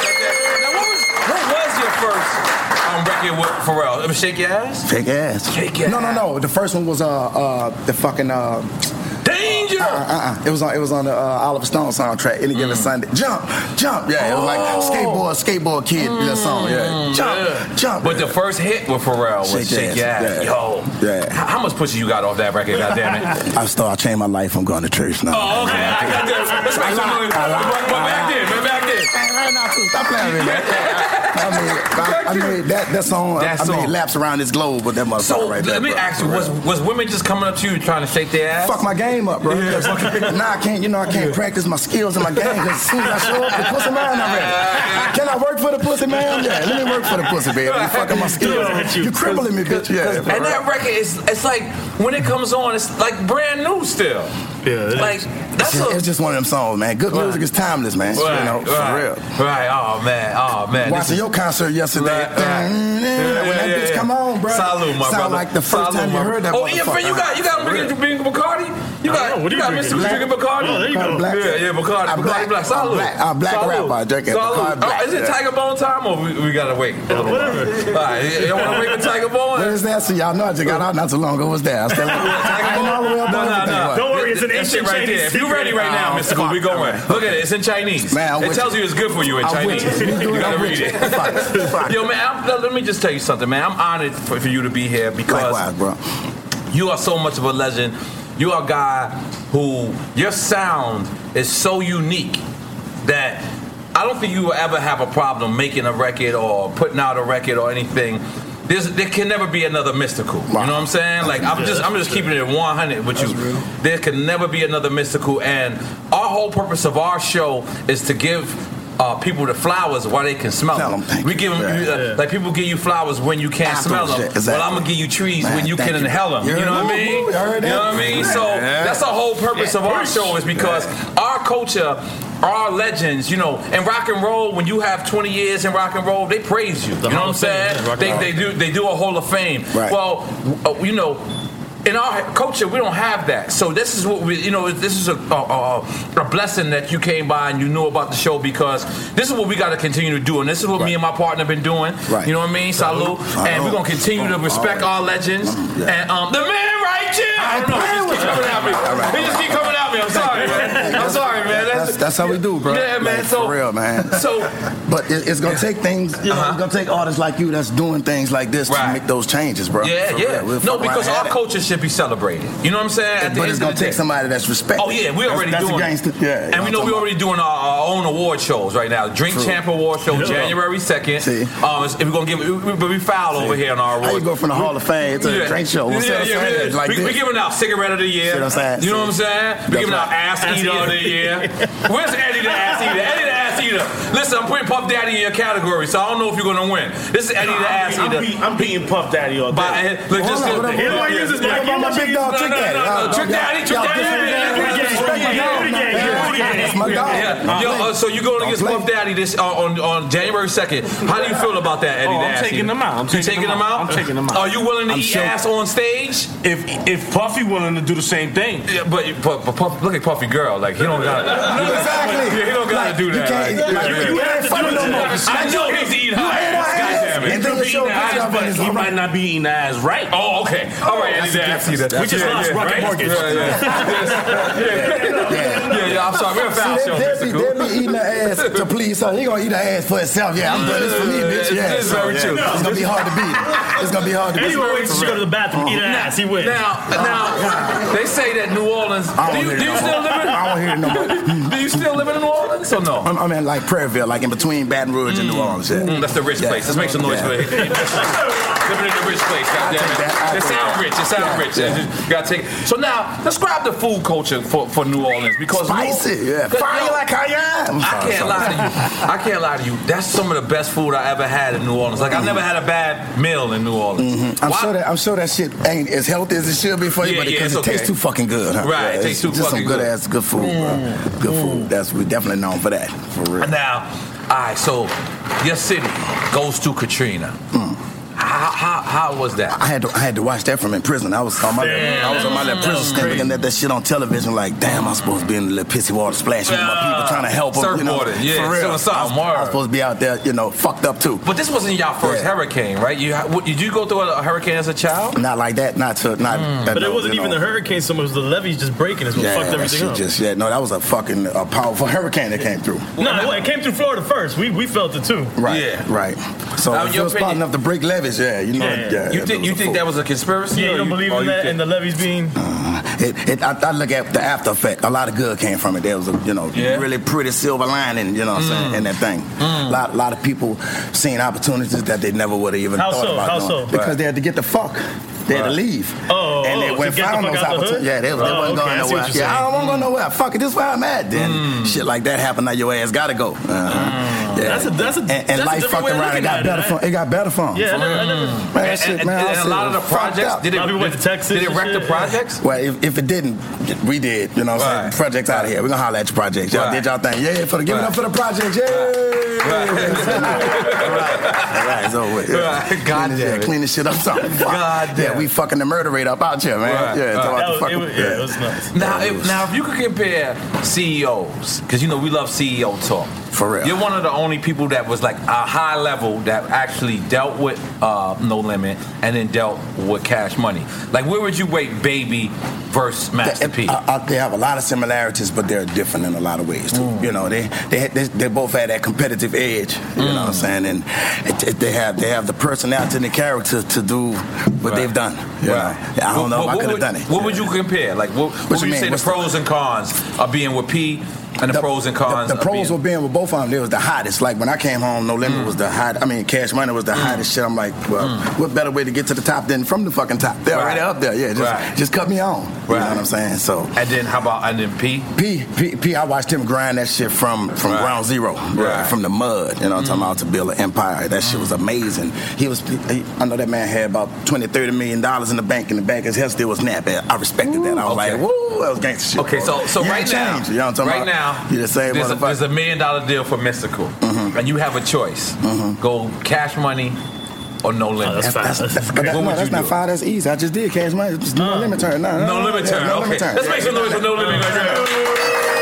Now, what was, what was your first um, record with Pharrell? It was Shake Your Ass? Fake ass. Fake ass. No, no, no. The first one was uh uh the fucking uh Danger! either. Uh, uh, uh. It was on. It was on the uh, Oliver Stone soundtrack. Any given Mm. Sunday. Jump, jump. Yeah, it was like skateboard, skateboard kid little song. Yeah, Mm, jump, yeah. jump. But the first hit with Pharrell was Shake Shake Your Ass. Yeah. Yo, Yeah. H- how much pussy you got off that record? Goddamn it. I started. I changed my life. I'm going to church now. Oh, okay. I got that. Let's make some noise. But but back then, man, back then. Stop playing with me, man. I mean, I, I mean that that song. That I song. mean, laps around this globe, but that motherfucker So right there. let me bro. ask you: Was was women just coming up to you trying to shake their ass? Fuck my game up, bro. Yeah. Now I can't, you know, I can't practice my skills in my game because as soon as I show up, the pussy man already. Can I work for the pussy man? Yeah, let me work for the pussy, baby. You fucking my skills. You crippling me, bitch. Yeah. And that record is, it's like, when it comes on, it's like brand new still. Yeah. Like, that's it's, a... it's just one of them songs, man. Good Right. music is timeless, man. Right, you know, right, for real. Right, oh man, oh man. Watching This your concert yesterday. Right, right. When Yeah, that yeah, bitch yeah. come on, bro. Salud, my Sound brother. like the first Salud, time you my heard that. Oh, yeah, friend, you got, you got him drinking, drinking Bacardi? You got, know, what you are got you Mister drinking? drinking Bacardi? Oh, there you go. Black. Yeah, yeah, Bacardi, I'm Bacardi black. Black. I'm Salud. black. I'm black Salud. rapper. I drink it. Salud. Bacardi Black, Oh, is it yeah. Tiger Bone time or we, we gotta wait? Whatever. All right, you want to wait for Tiger Bone? What is that? So y'all know I just got out not too long ago. What's that? I still I ain't all the way up No, on no, everything. no. What? Don't worry, it's an That shit ancient right there. Chinese If you ready right now, Oh, Mister Cool, we fuck. going. Look at it. It's in Chinese. Man, I'm it with tells you. you it's good for you in I'm with Chinese. you. You do it, gotta I'm read with it. you. Fuck. Fuck. Yo, man, I'm, let me just tell you something, man. I'm honored for, for you to be here because Likewise, bro. you are so much of a legend. You are a guy who, your sound is so unique that I don't think you will ever have a problem making a record or putting out a record or anything. There's, there can never be another Mystical. You know what I'm saying? Like I'm just I'm just keeping it one hundred with you. There can never be another Mystical, and our whole purpose of our show is to give uh, people the flowers while they can smell Smell them. them, thank We you. give them Yeah. uh, like people give you flowers when you can't smell Afterwards, them. yeah, exactly. Well, I'm gonna give you trees Man, when you thank can you. inhale them. You, You know what I heard- mean? Ooh, you heard You that? know what I mean? So Yeah. that's the whole purpose of our show is because our culture. Our legends, you know, in rock and roll, when you have twenty years in rock and roll, they praise you. You know what I'm saying? They, they do they do a Hall of Fame. Right. Well, uh, you know, in our culture, we don't have that. So this is what we, you know, this is a, a, a blessing that you came by and you knew about the show because this is what we got to continue to do. And this is what Right. me and my partner been doing. Right. You know what I mean? Salute. And we're going to continue to respect our legends. And um, the man right here. I don't know. He just keep coming at me. He just keep coming at me. I'm sorry, man. I'm sorry, man. That's, that's how we do, bro. Yeah, man. Like, So for real, man. So, But it, it's gonna take things. You know, Uh-huh. it's gonna take artists like you that's doing things like this Right. to make those changes, bro. yeah, For yeah. real. We'll No, fuck around because and our have it. culture should be celebrated. You know what I'm saying? At the But end it's of gonna the take day. somebody that's respected. Oh yeah, we already that's, doing that's it. a gangster. Yeah, And we know we already doing our, our own award shows right now. Drink True. Champ Award Show, Yeah. January second. See. Um, it's- if we're gonna give, we, we, we foul over here on our How award. you go from the Hall of Fame to the drink show? What's yeah, that yeah, saying? yeah. Like we, this. we giving out Cigarette of the Year. See what I'm saying? You know what I'm See. saying? We That's giving out right. Ass Eater of the Year. Where's Eddie the Ass Eater? Eddie the Ass Eater. Listen, I'm putting Puff Daddy in your category, so I don't know if you're gonna win. This is Eddie the Ass I'm, Eater. beating, I'm beating Puff Daddy all day. By, look, just Hold on, get- hold on, yeah, hold on. yeah, Use his yeah. name. What about my big dog, No, Trick no, Daddy? no, no, Uh, Trick y'all- Daddy, Trick y'all Daddy. disrespect yeah, my yeah, dog. yeah, Disrespect my yeah, dog. yeah, Man, yeah. that's my dog. Yeah. Yo, uh, so you going against Don't Puff play. Daddy this uh, on on January second. How do you feel about that, Eddie? Oh, the I'm Ass taking Eater? them out. I'm You taking taking them them out? out. I'm taking them out. Are you willing to I'm eat sure- ass on stage? If if Puffy willing to do the same thing, Yeah, but, but, but Puff, look at Puffy Girl. Like he don't got. Exactly. Yeah, he don't gotta Like, do you that. can't- Like, like, yeah. you ain't funny no more. I know he's eating her ass. God damn it. And then you show eating a picture ass, of but his he might not be eating ass right. Oh, okay. All right, Eddie the Ass Eater. We just Yeah, lost yeah, Rocket right? Mortgage. Yeah, yeah. Yeah, yeah, yeah. I'm sorry. We're a foul See, show, they, Mister they, Cool. they be eating the ass to please her. He gonna eat her ass for himself. Yeah, I'm doing this for me, bitch. Yeah, It's so, very yeah. true. It's gonna be hard to beat. It's gonna be hard to beat. Anyone waits to go to the bathroom, eat an ass, he wins. Now, now, they say that New Orleans. I Do don't you, hear do it you no still more. live in? I don't hear it no more. Do you still live in New Orleans or no? I'm, I'm in like Prairieville, like in between Baton Rouge and New Orleans. Yeah. Mm, that's the rich Yeah. place. Let's make some noise Yeah. for it. Living in the rich place, I'll goddamn take that. it. I'll It take sounds that. rich. It sounds Yeah. rich. You gotta take. So now, describe the food culture for, for New Orleans because Spicy, New, yeah. Fire yo, like I am. I'm I sorry, can't sorry. lie to you. I can't lie to you. That's some of the best food I ever had in New Orleans. Like I never had a bad meal in New Orleans. Mm-hmm. I'm Why- sure that I'm sure that shit ain't as healthy as it should be for you, Yeah, but yeah, because it's it tastes okay. too fucking good, huh? Right, it it's tastes too just fucking some good good. ass good food, bro. Good food. That's we definitely known for that, for real. Now, all right. So your city goes to Katrina. How how, how, how was that? I had to I had to watch that from in prison. I was on my Damn, I was on my little prison stand looking at that shit on television like, damn, I'm supposed to be in the little pissy water splashing with my people trying to help them. You know, Surfboarding, yeah, for real. doing something, I was, I was supposed to be out there, you know, fucked up too. But this wasn't y'all first Yeah. hurricane, right? You what, did you go through a, a hurricane as a child? Not like that. Not to not. Mm. that, But it no, wasn't you even know. the hurricane so much as the levees just breaking is what Yeah, fucked that everything shit up. just yeah. No, that was a fucking a powerful hurricane that came through. No, well, it came through Florida first. We we felt it too. Right. Yeah. Right. So Now, if your it was smart opinion- enough to break levees, yeah, you know. Yeah. Yeah, You it think was you a think fool. that was a conspiracy? Yeah, or you don't believe or in you that think- and the levees being. It, it, I, I look at the after effect. A lot of good came from it. There was a you know Yeah. really pretty silver lining, you know what I'm saying, in that thing. A lot, lot of people seeing opportunities that they never would have even How thought so? about How doing so? because Right. they had to get the fuck. They had to Right. leave. Oh, and they oh, went to get the found fuck those out the hood? opportunities. Yeah, they, they Oh, wasn't okay, going I see nowhere. what you're Yeah, I saying. don't want to go nowhere. Fuck it, this is where I'm at. Then shit like that happened. Now your ass gotta go. Uh-huh. Yeah. That's a that's a and, that's and a life different fucked way of around. It looking got at better it. for. It got better for 'em. Yeah, I never, I never. Man, that And, shit, and, man, and I a said, lot of the fucked projects up. did it, A lot of people went to Texas did it and wreck the shit. projects? Well, if, if it didn't, we did. You know what I'm saying? Right. Projects out of here. We're going to holler at your projects. Y'all Right. did y'all thing. Yeah, for the, give it Right. up for the projects. Yeah. Right. All right, it's over with. Yeah. Right. God yeah, damn it. clean this shit up. Something. God damn. Yeah, we fucking the murder rate up out here, man. Right. Yeah, Right. talk about That the was, fucking, it was, yeah, it was nuts. Now, Yeah, it if, was- now, if you could compare C E Os, because you know we love C E O talk. For real. You're one of the only people that was like a high level that actually dealt with uh, No Limit and then dealt with Cash Money. Like, where would you rate Baby versus Master P? I, I, they have a lot of similarities, but they're different in a lot of ways too. Mm. You know, they they, they they both have that competitive edge. You know what I'm saying? And it, it, they have they have the personality and the character to do what Right. they've done. You Right. know? I don't know if I what could have would- done it. What would you compare? Like, what, what, would you you mean? say What's the the- pros and cons of being with P and the, pros and cons? The, the of pros being, were being with both of them. They was the hottest. Like when I came home, No Limit was the hot. I mean, Cash Money was the hottest shit. I'm like, well, what better way to get to the top than from the fucking top? They're Right. already up there. Yeah, just Right. just cut me on. You know what I'm saying? So. And then how about and then P? P, P, P, I watched him grind that shit from, from Right. ground zero, Right. from the mud, you know what I'm talking about, to build an empire. That shit was amazing. He was, he, I know that man had about twenty, thirty million dollars in the bank, and the bank his head still was nappy. I respected that. I was Okay. like, woo, that was gangster shit. Okay, bro. so so You right ain't now, changed, you know what I'm talking right about? now, you the same there's, a, motherfucker. there's a million dollar deal for Mystical, and you have a choice: go Cash Money or No Limit. Oh, that's fine. That's, that's, That's but that, What no, would that's you not do? fire. That's easy. I just did Cash Money. It's no limit turn. No, no, No no, Limit yeah, turn. no Okay, limit turn. let's make some noise for No Limit right now.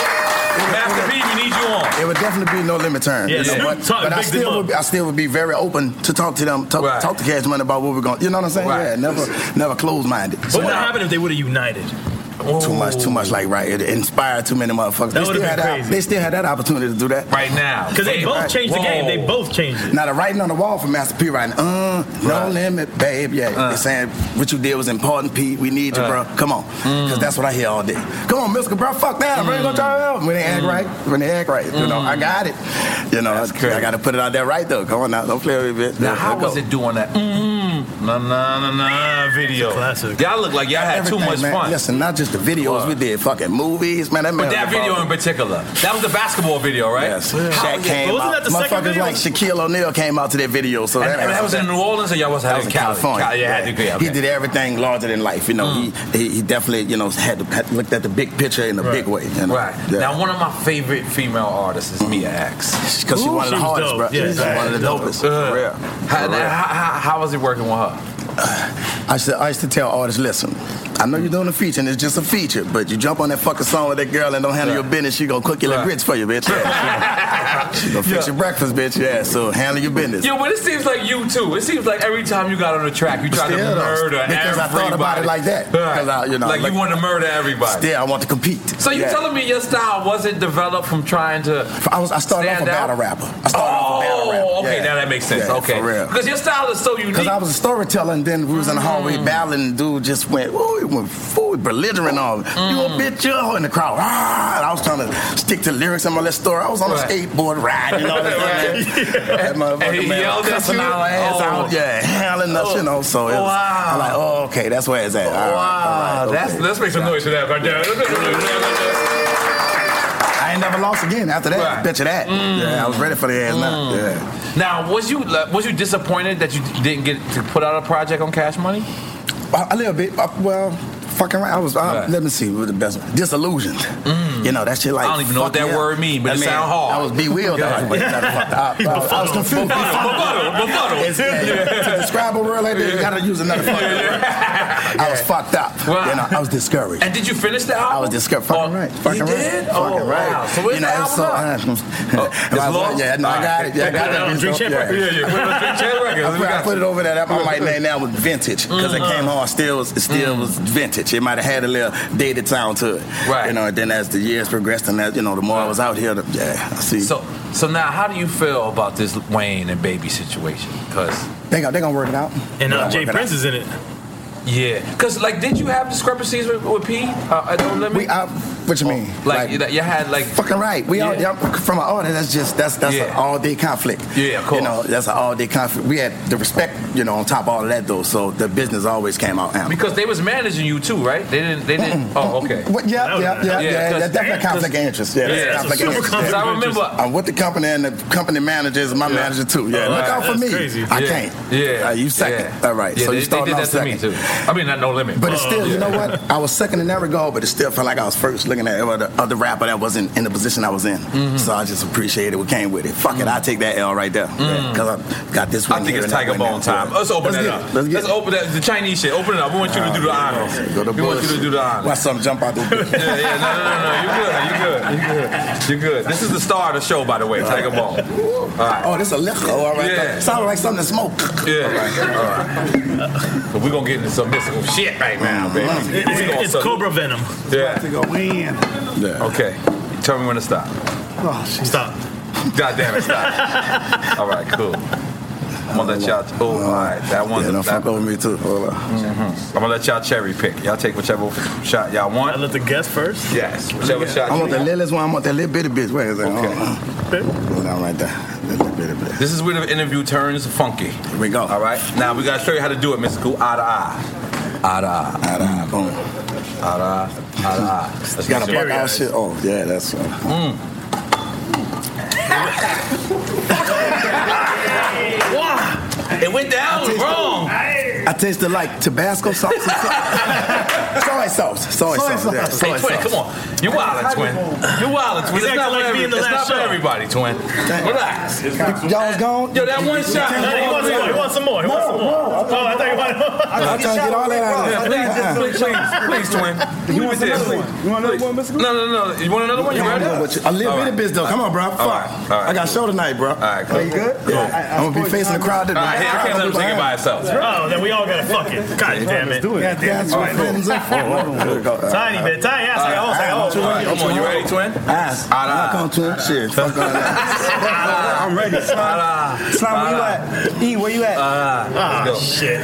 Master P, we need you on. It would definitely be No Limit turn. Yeah, you know, Snoop but, talk- but I big them still up. would be, I still would be very open to talk to them, talk, Right. talk to Cash Money about what we're going. You know what I'm saying? Right. Yeah, never never closed minded. What would have happened if they would have united? Too much, too much. Like right, it inspired too many motherfuckers. That They would've still, been had that, crazy. they still had that opportunity to do that. Right now, Because they Baby. both changed the game. They Whoa. both changed it. Now the writing on the wall for Master P writing, uh, no Right. limit, babe. Yeah, Uh. they're saying what you did was important, P. We need you, Uh. bro. Come on, because that's what I hear all day. Come on, Mister Bro, fuck that. I'm ready to go try it out. When they act right, when they act right, you know, I got it. You know, That's I, crazy. I got to put it out there right though. Come on now, don't play with me, bitch. Now, Yeah, how let go. was it doing that? Mm, na na na na video. classic. Y'all look like y'all had too Everything, much man. fun. Listen, not just the videos, What? we did fucking movies, man. That man But that was video about- in particular, that was the basketball video, right? Yes, How Shaq was it- came But wasn't out. that the second Motherfuckers video? like Shaquille O'Neal came out to that video, so And, that, and that was in New Orleans, or y'all was That out was in in Cali? California. Cali, yeah, had to agree. Okay. He did everything larger than life. You know, Mm. he, he he definitely you know had, to, had looked at the big picture in a Right. big way. You know? Right. Yeah. Now, one of my favorite female artists is Mia X. Because she Ooh, one of the she was hardest, dope. bro. Yeah, She's yeah, one of the dope. dopest. Uh, For real. How, For real. how, how, how was it working with her? I used, to, I used to tell artists, listen, I know you're doing a feature and it's just a feature, but you jump on that fucking song with that girl and don't handle Right. your business, she gonna cook your little Right. grits for you, bitch. Yeah. She gonna fix Yeah. your breakfast, bitch. Yeah, so handle your business. Yo, but it seems like you too. It seems like every time you got on the track, you tried to Still, though, murder because everybody. I thought about it like that. Because I, you know, like, like- you want to murder everybody. Still, I want to compete. So you Yeah. telling me your style wasn't developed from trying to I was I started off a stand out? battle rapper. I started off a battle rapper. Oh, okay, Yeah. now that makes sense. Yeah, okay, for real. because your style is so unique. Because I was a storyteller, and then we was in the hallway Mm. battling, and dude just went, ooh, he went full belligerent on, you a bitch, you in the crowd. Ah, and I was trying to stick to lyrics in my little story. I was on a Right. skateboard ride, you know what I'm saying? That And motherfucker, he man, yelled at cussing you? our ass Oh. out, yeah, handling us, you know, so it was, Wow. I'm like, oh, okay, that's where it's at. All right, wow, all right, that's okay. let's make some noise for that right there. Let's make some noise for that. I ain't never lost again after that. Right. Bet you that. Yeah, I was ready for the ass now. Yeah. Now, was you was you disappointed that you didn't get to put out a project on Cash Money? A a little bit. Uh, Well, fucking right. I was. Uh, Right. Let me see. What the best one? Disillusioned. You know that shit like. I don't even know what fuck that me up. word mean, but I it mean, sound hard. I was bewildered. Yeah. I, was, I, I, I, I was confused. Befuddled, befuddled. It's, yeah, to describe a word like that, you gotta use another fucking word. I was fucked up. Wow. You know, I was discouraged. And did you finish the album? I was discouraged. Fucking right. Fucking you right. did? Fucking Oh, right. wow. So where's you know, the it's so, album uh, Oh, it's I was lost? like, yeah, no, I got it. Yeah, I got Put it on that. Drink Champ Yeah. Records. Yeah, yeah. Put it on Drink Champ Records. I We put, I got put you. it over there. That I might name now was vintage because it came on still was it still was vintage. It might have had a little dated sound to it, Right. You know. And then as the years progressed, and as you know, the more I was out here, the, yeah, I see. So, so now, how do you feel about this Wayne and Baby situation? Because they gonna they gonna work it out. And uh, They Jay gonna work it Prince out. is in it. yeah, because like, did you have discrepancies with, with P uh, at No Limit? We, uh, what you mean? Like, you, you had like Fucking right. We all Yeah. yeah, from an order. That's just that's that's Yeah. an all day conflict. Yeah, of course. You know, that's an all day conflict. We had the respect, you know, on top of all of that though. So the business always came out ample. because they was managing you too, right? They didn't. They didn't. Oh, okay. What, yeah, yeah, yeah, yeah, Yeah, yeah. 'cause- That's definitely a conflict of interest. Yeah, that's Yeah, a it's a conflict of super interest. conflict Yeah. of interest. I remember- I'm with the company and the company manager is my manager too. Yeah, Oh, look right. out for That's me. crazy. I Yeah. can't. Yeah. Uh, you second. Yeah. All right. Yeah, so they, you they start did off that to second. me too. I mean, not No Limit. But it's still, you know Yeah. what? I was second in that regard, but it still felt like I was first looking at the other rapper that wasn't in the position I was in. Mm-hmm. So I just appreciated what came with it. Fuck it, I take that L right there. Because I got this one Mm. I think here it's and that Tiger one Bone there. time. Let's open Let's that get up. it. Let's get Let's it. open that. The Chinese shit. Open it up. We want you to do the honors. Go to We want you to do the honors. Watch something jump out this bitch. Yeah, yeah, no, no, no, no. You good. You good. You good. You good. This is the star of the show, by the way, Tiger Bone. All right. Oh, this a liquor. Oh, all right. Yeah. Sounded like something to smoke. Yeah. All right. All right. So we're gonna get into some mystical shit right now, baby. It- We it's gonna it's sell- Cobra Venom. Yeah. To go in. Yeah. Okay. Tell me when to stop. Oh, shit. Stop. God damn it, stop. All right, cool. I'm gonna let y'all. Oh, all right. That one. Yeah, don't that, fuck over me too. Hold on. I'm gonna let y'all cherry pick. Y'all take whichever shot y'all I want. let the guest first. Yes, whichever shot. I you want the want. littlest one. I want that little bitty bitch. Where is that? Okay. Uh-uh. Go down right there. That little bitty bitch. This is where the interview turns funky. Here we go. All right. Now we gotta show you how to do it, Mister Cool. Eye to eye. Eye to eye. Eye to eye. Boom. Eye to eye. Eye to eye. Let's Got to get buck it. out shit. Oh, yeah, that's. Uh, Mm. Wow. It went down wrong. I tasted like Tabasco sauce. and sauce. Soy sauce. Soy, Soy sauce. sauce. Yeah, Hey, soy twin, sauce. come on. You wildin', twin. You wildin', twin. He's It's acting not, like for, me every, in the it's last not for show. everybody, twin. Relax. Y'all was gone? Yo, that one shot. No, he wants some more. He wants some more. He wants some more. Oh, I thought you wanted more. I'm trying to get all that out of there. Yeah, please, please, please, please, twin. You Leave want it there, another please. one? You want another one, Mister No, no, no. You want another one? You ready? A little All bitty right. bitch though. Come on, bro. Fuck. All right, all right. I got show tonight, bro. All right, cool. You good? Yeah. I'm gonna be facing the crowd All tonight. right, I can't let him take it by himself. Oh, then we all gotta fuck it. God damn it. Do it. God damn That's it. what friends are for. Tiny bit. Tiny ass. Like, oh, it's like, oh, All right, come on, you ready, twin? Ass. Eye to eye. Come on, twin. Shit. Fuck all that. I'm ready. Slime, Slime, where you at? E, where you at? Ah, Let's go. shit.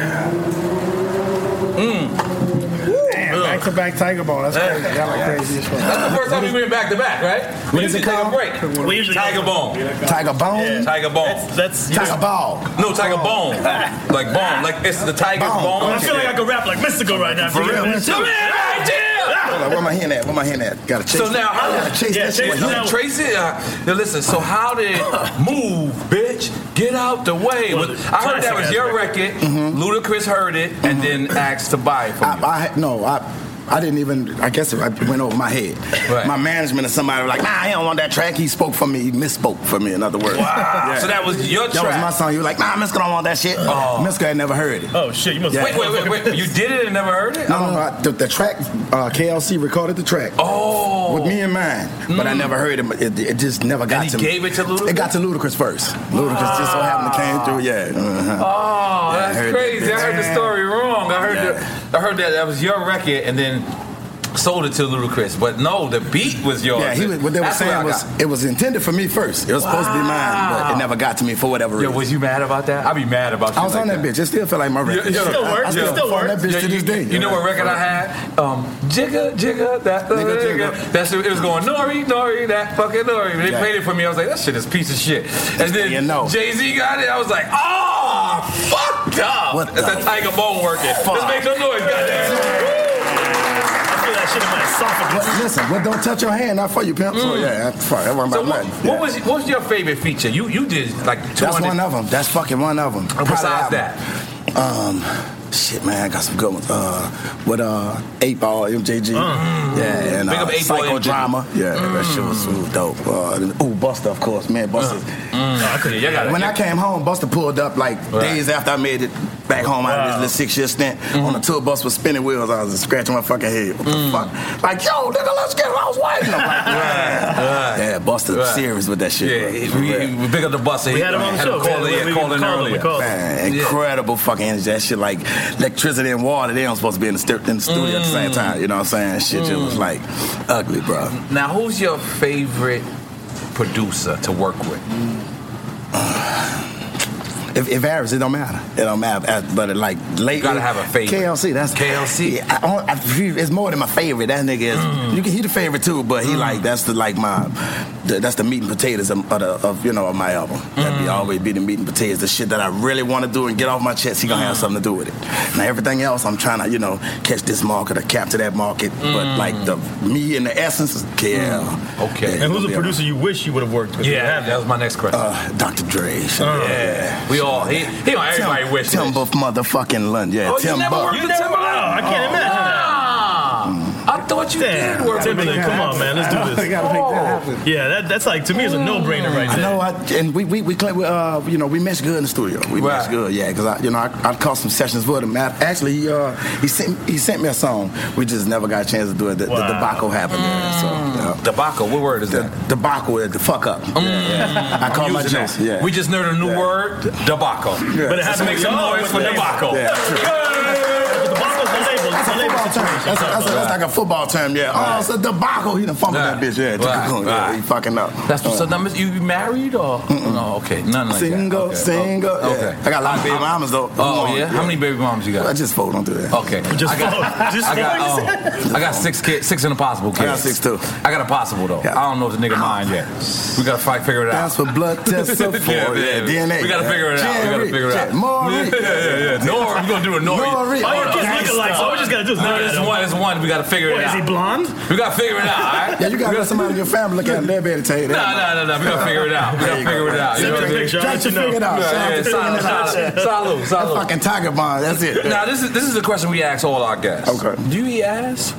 Damn, back to back Tiger Ball. That's crazy. Y'all like crazy as fuck. That's the first time we went back to back, right? We What is usually it take a called? break. We usually Tiger Bone. Tiger bone. Tiger Bone. That's. Tiger ball. No, Tiger Bone. Like bone. Like it's the tiger's Bone. bone. I feel like I could rap like Mystical right now. For real. Come here, right there. Hold on, where am I hearing at? Where am I hearing at? Gotta chase So now, how I gotta chase Yeah, that chase shit. it You now. Trace it. Uh, now listen. So how did move, bitch? Get out the way. Well, Was- I heard that was classic your ass record. Ludacris heard it and then asked to buy it from you. I, I no, I I didn't even. I guess it went over my head. Right. My management or somebody was like, nah, he don't want that track. He spoke for me. He misspoke for me. In other words. Wow. So that was your That track. was my song. You were like, nah, Miska don't want that shit. Oh. Miska had never heard it. Oh shit! You must. Yeah. Wait, wait, wait, wait. You did it and never heard it? No, no, no. I- The, the track, uh, K L C recorded the track. Oh. With me in mind, but I never heard it. It, it just never got And he to me. gave it to Ludacris? It got to Ludacris first. Ludacris just so happened to came through. Yeah. Uh-huh. Oh, Yeah, I that's heard crazy. that. I heard the story wrong. I heard Yeah. that. I heard that that was your record, and then sold it to Ludacris. But no, the beat was yours. Yeah, he was, what they were That's what saying I was got. it was intended for me first. It was supposed to be mine, but it never got to me for whatever Yo, reason. was you mad about that? I'd be mad about. I was shit on like that bitch. It still feel like my record. Yeah, yeah. Still works. I, I still, It still perform works. that bitch Yeah, to you, this day. you know what record I had? Um, Jigga, Jigga, that the Nigga, Jigga. Jigga. That's it was going Nori, Nori, that fucking Nori. They Yeah. played it for me. I was like, that shit is a piece of shit. And then You know. Jay Z got it. I was like, oh, fucked up. What That's the that Tiger Bone working. fuck? Let's make some noise, goddamn. I feel that shit in my esophagus. But listen, what don't touch your hand, not for you, pimp. So yeah, that's fuck. That wasn't So about what, nothing. what Yeah. was what was your favorite feature? You you did like two That's hundred. one of them. That's fucking one of them. Besides that, um, shit, man, I got some good ones. Uh, with uh, eight ball, M J G. Mm. Yeah, and Big uh, up eight Ball, Psychodrama. Yeah, Mm. that shit was so dope. Uh, ooh, Buster, of course, man, Buster. Mm. I could, yeah, got it. When I came home, Buster pulled up like Right. days after I made it back home out of this little six-year stint on the tour bus with spinning wheels. I was just scratching my fucking head. What the fuck? Like, yo, nigga, let's get Lost White. And I'm like, Right. yeah, Buster Right. serious with that shit. Yeah, bro. we, we, we big up the Buster. We had him on the show. Call Yeah, in, we- call we in called him, we earlier. called him. Man, incredible fucking energy. That shit like electricity and water. They don't supposed to be in the, st- in the studio at the same time. You know what I'm saying? Shit just was like ugly, bro. Now, who's your favorite producer to work with? If it varies, it don't matter. It don't matter. Uh, But it, like lately, You gotta have a favorite. K L C. That's K L C. Yeah, I, I, it's more than my favorite. That nigga is. Mm. You can he the favorite too, but he like that's the like my the, that's the meat and potatoes of, of, the, of you know of my album. That be always be the meat and potatoes. The shit that I really want to do and get off my chest. He gonna have something to do with it. Now everything else, I'm trying to you know catch this market or capture that market. But like the me and the essence, is K L. Okay. And who's a producer you wish you would have worked with? Yeah, that was my next question. Uh, Doctor Dre. Yeah. We all, he, he on everybody Tim, wish Tim list. Buff motherfucking Lund. Yeah, Oh, you Tim never Buff. worked with Tim? Oh, I can't imagine that. I thought you Damn. did work with Timberlake, him. come on, man, let's do this. You gotta make that happen. Yeah, that, that's like to me is a no-brainer right I there. know, I, and we we we, claim, we uh you know we meshed good in the studio. We Right. meshed good, yeah. Because I you know I, I caught some sessions with him. I- Actually, he uh he sent he sent me a song. We just never got a chance to do it. The, Wow. the debacle happened there. So yeah. Debacle, what word is the that? debacle is the fuck up. Yeah, yeah. I call I'm my using jokes. that. Yeah. We just learned a new word, debacle. Yeah. But it has Let's to make be some oh, noise for with the debacle. Yeah. The Bob's a label. It's a label Football term. situation. That's, a, that's, a, that's like a football term, yeah. Oh, it's a debacle. He done fumbled Right. that bitch, yeah. Right. yeah Right. he fucking up. That's what's Uh, up. Now, Miss- you married or? No, okay. None like Single, that. Okay. single. Oh, Yeah. Okay. I got a lot of baby mamas though. Oh, yeah? How many baby mamas you got? I just fold, don't do that. Okay. Just I got, four. Just I got, four. um, I got six kids, six in a possible kids. I got six too. I got a possible though. Yeah. I don't know if the nigga mine yet. We gotta fight, figure it out. That's for blood tests for Yeah, yeah, D N A. We gotta figure it out. We gotta figure it out. Maury. Yeah, yeah, yeah. Nor, we're gonna do a Nori. Nori. All your kids Oh, look alike, so all we just gotta do is No, look this at is them. one. This is one. We gotta figure it What, out. is he blonde? We gotta figure it out. All right. Yeah, you gotta let somebody in your family look at him. They'll be able to tell you No, that. no, no, no. We gotta figure it out. We gotta figure it out. You know what I mean? Picture, I'll Try let to you know. figure it out. Yeah, Shout out yeah, to figuring it out. salute, salute, That salute. fucking tiger bond. That's it. Now this is this is a question we ask all our guests. Okay. Do you eat ass?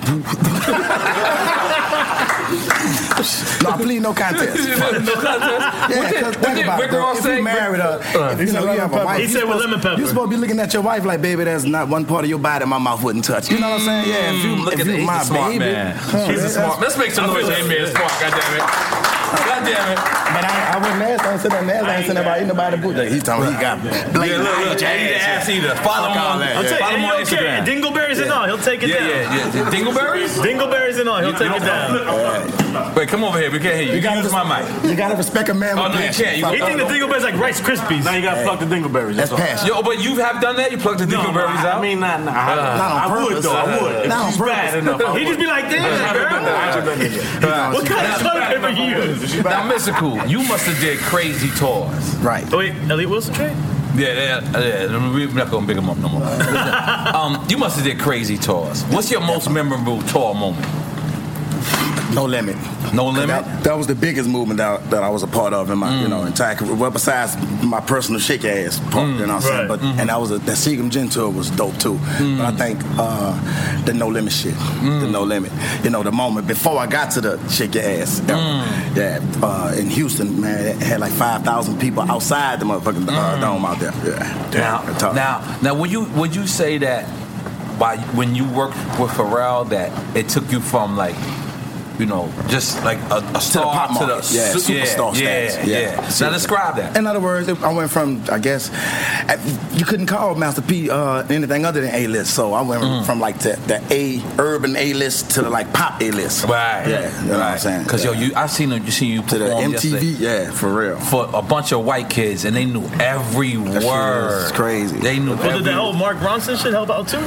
No, I plead no contest. no contest. Yeah, What did- 'cause what think did about Rick it. though. Ross If say? you married her, if you know you have a wife, He you said with supposed- lemon pepper. You're supposed to be looking at your wife like, baby, that's not one part of your body my mouth wouldn't touch. You know what I'm saying? Yeah, if you, Look if at you that. He's my a smart baby, man. huh, He's a that's- smart. Let's make some noise. Hey, man, smart. God damn it. God damn it. But I, I wouldn't ask. I ain't saying that. I ain't saying about eating nobody boot. He's talking. He got Yeah, blatant look, look. eye I eat ass either. Follow him Fuck all on. that, I'll yeah. tell you, Follow him on hey, okay, Instagram. dingleberries and all, he'll take it Yeah, down. yeah, yeah. Dingleberries? Dingleberries and all, he'll take it down. Wait, come over here. We can't hear you. You can use my mic. You gotta respect a man Oh, with no, you passion. can't. You He go- think the dingleberries like Rice Krispies. Now you gotta pluck the dingleberries. That's all. passion. Yo, but you have done that? You plucked the No, dingleberries I, out? I mean, not, not, Uh, Not on I would purpose. though. I would. If Not on she's bad purpose. enough, I He just be like, damn, girl. What kind of toilet paper you use? Now, Mystical, you must have did crazy tours. Right. Oh, wait, Elliot Wilson trade? Yeah, yeah, yeah. We're not gonna big him up no more. um, you must have did crazy tours. What's your most memorable tour moment? No limit. No limit. That, that was the biggest movement that, that I was a part of in my Mm. you know entire career. Well, besides my personal shake your ass part, Mm. you know what I'm saying. Right. But Mm-hmm. and that was a, that Seagam Gin tour was dope too. Mm. But I think uh, the No Limit shit, the No Limit. You know, the moment before I got to the shake your ass. Mm. Yeah, uh, in Houston, man, it had like five thousand people outside the motherfucking uh, dome out there. Yeah. Now, Damn, tough. now, now, would you would you say that by when you worked with Pharrell that it took you from like, you know, just like a, a star pop to the, market. Yeah, su- superstar yeah, status. yeah, Yeah. yeah. Now describe that. In other words, I went from, I guess, you couldn't call Master P uh, anything other than A-list. So I went Mm. from like the, the A, urban A-list to the like pop A-list. Right. Yeah, you know what I'm saying? Because Yeah. yo, you I seen you seen you To the perform M T V, yesterday yeah, for real. for a bunch of white kids and they knew every That shit word. is crazy. They knew Well, every did the whole Mark Ronson shit help out too?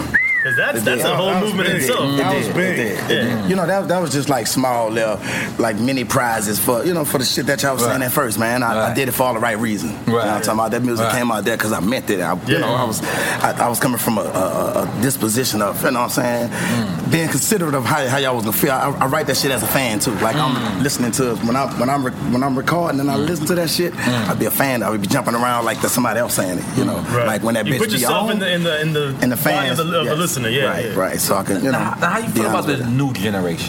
Because that's, It that's did. a whole That was movement in big. itself. It That did. was It big. did. It did. You know, that, that was just like small little, like mini prizes for, you know, for the shit that y'all was saying Right. at first, man. I, I Right. did it for all the right reason. You know what I'm talking about? That music Right. came out there because I meant it. I, you Yeah. know, I was I, I was coming from a, a, a disposition of, you know what I'm saying, Mm. being considerate of how, how y'all was gonna feel. I, I write that shit as a fan too. Like Mm. I'm listening to it when I when I'm re- when I'm recording and I listen to that shit. Mm. I'd be a fan. I would be jumping around like there's somebody else saying it. You know, Right. like when that you bitch put be yourself on in the in the in the, and the body fans of the, of the yes. listener. Yeah, right, yeah. right. So I can, you know. Now, now how you be feel about honest the with new generation?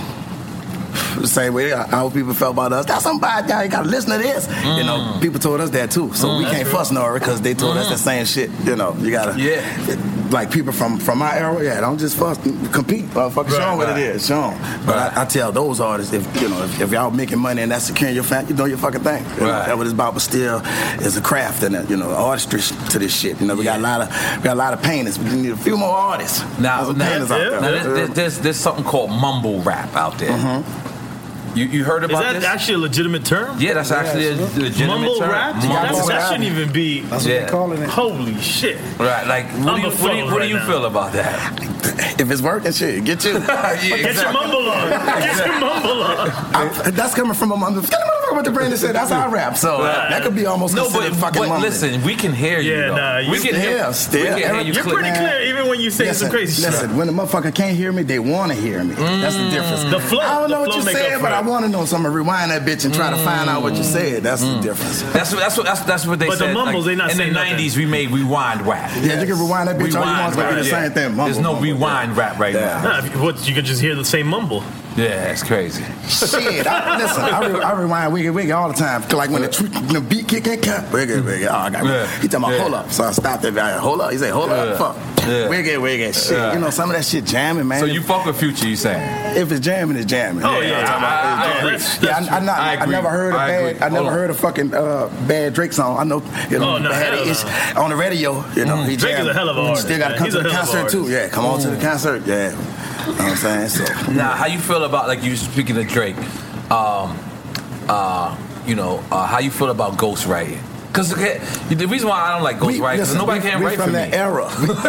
it. The same way how people felt about us. That's somebody y'all got to listen to this. You know, people told us that too. So we Mm. can't fuss Nora because they told us the same shit. You know, you gotta. Yeah. Like people from from my era, yeah, don't just fuss, compete, motherfucker. Show them what right. it is, show 'em. But Right. I, I tell those artists, if you know, if, if y'all making money and that's securing your family, you know your fucking thing. You know, Right. that's what it's about. But still, it's a craft and a, you know, artistry to this shit. You know, we got a lot of we got a lot of painters. We need a few more artists. Now, There's some now, painters out yeah. there. now there's, there's, there's, there's something called mumble rap out there. Mm-hmm. You, you heard Is about that this? actually a legitimate term? Yeah, that's actually a legitimate Mumble term. rap? Mumble That's, that rap. shouldn't even be. That's what Yeah. they're calling it. Holy shit! Right, like what do you, what do you, what do you feel about that? If it's working, shit, get you. Yeah, Get your exactly. mumble on. Get your mumble on. I, that's coming from a mother. Get the motherfucker what the Brandon said. That's our rap. So Right. that could be almost No, considered but, fucking but mumbling. listen, we can hear you. Yeah, though. nah, we you can hear. still, still. We can hear you. You're clear. pretty clear, even when you say Listen, some crazy listen, shit. when the motherfucker can't hear me, they want to hear me. That's the difference. The flow. I don't know the what you flow make said, up but for I it. want to know. So I'm gonna rewind that bitch and try to find out what you said. That's the difference. That's what that's what that's, that's what they But the said. mumbles, they not in the saying nothing. nineties, we made rewind rap. Yeah, you can rewind that bitch all you want. It's gonna be the rap, same thing. Mumble, There's no mumble, rewind rap right Yeah. Nah, if you, what, you can just hear the same mumble. now. Yeah, it's crazy. Shit, I, listen, I, re- I rewind wiggy wiggy all the time. 'Cause like when the, tr- the beat kick and cut, wiggy wiggy. Oh, I got Yeah. He talking about Yeah. hold up, so I stopped that guy. Hold up, he said hold Yeah. up, fuck, Yeah. wiggy wiggy. Shit, Yeah. you know some of that shit jamming, man. So you fuck with Future, you saying? If it's jamming, it's jamming. Oh, yeah, I'm talking about I- I it's jamming. agree. Yeah, I, I, not, I I, agree. never heard a I bad. agree. I never Hold on. heard a fucking uh, bad Drake song. I know, you know, Oh, no, bad hell no. ish on the radio. You know, he Drake is jamming. a hell of an artist, Still got to man. come He's to a the hell of an concert too. artist. Yeah, come on to the concert. Yeah, you know what I'm saying. So Now, how you feel about like you speaking of Drake? Um, uh, you know, uh, how you feel about ghostwriting? Because the reason why I don't like We- ghostwriting is listen, nobody we- can we write from for that me. era.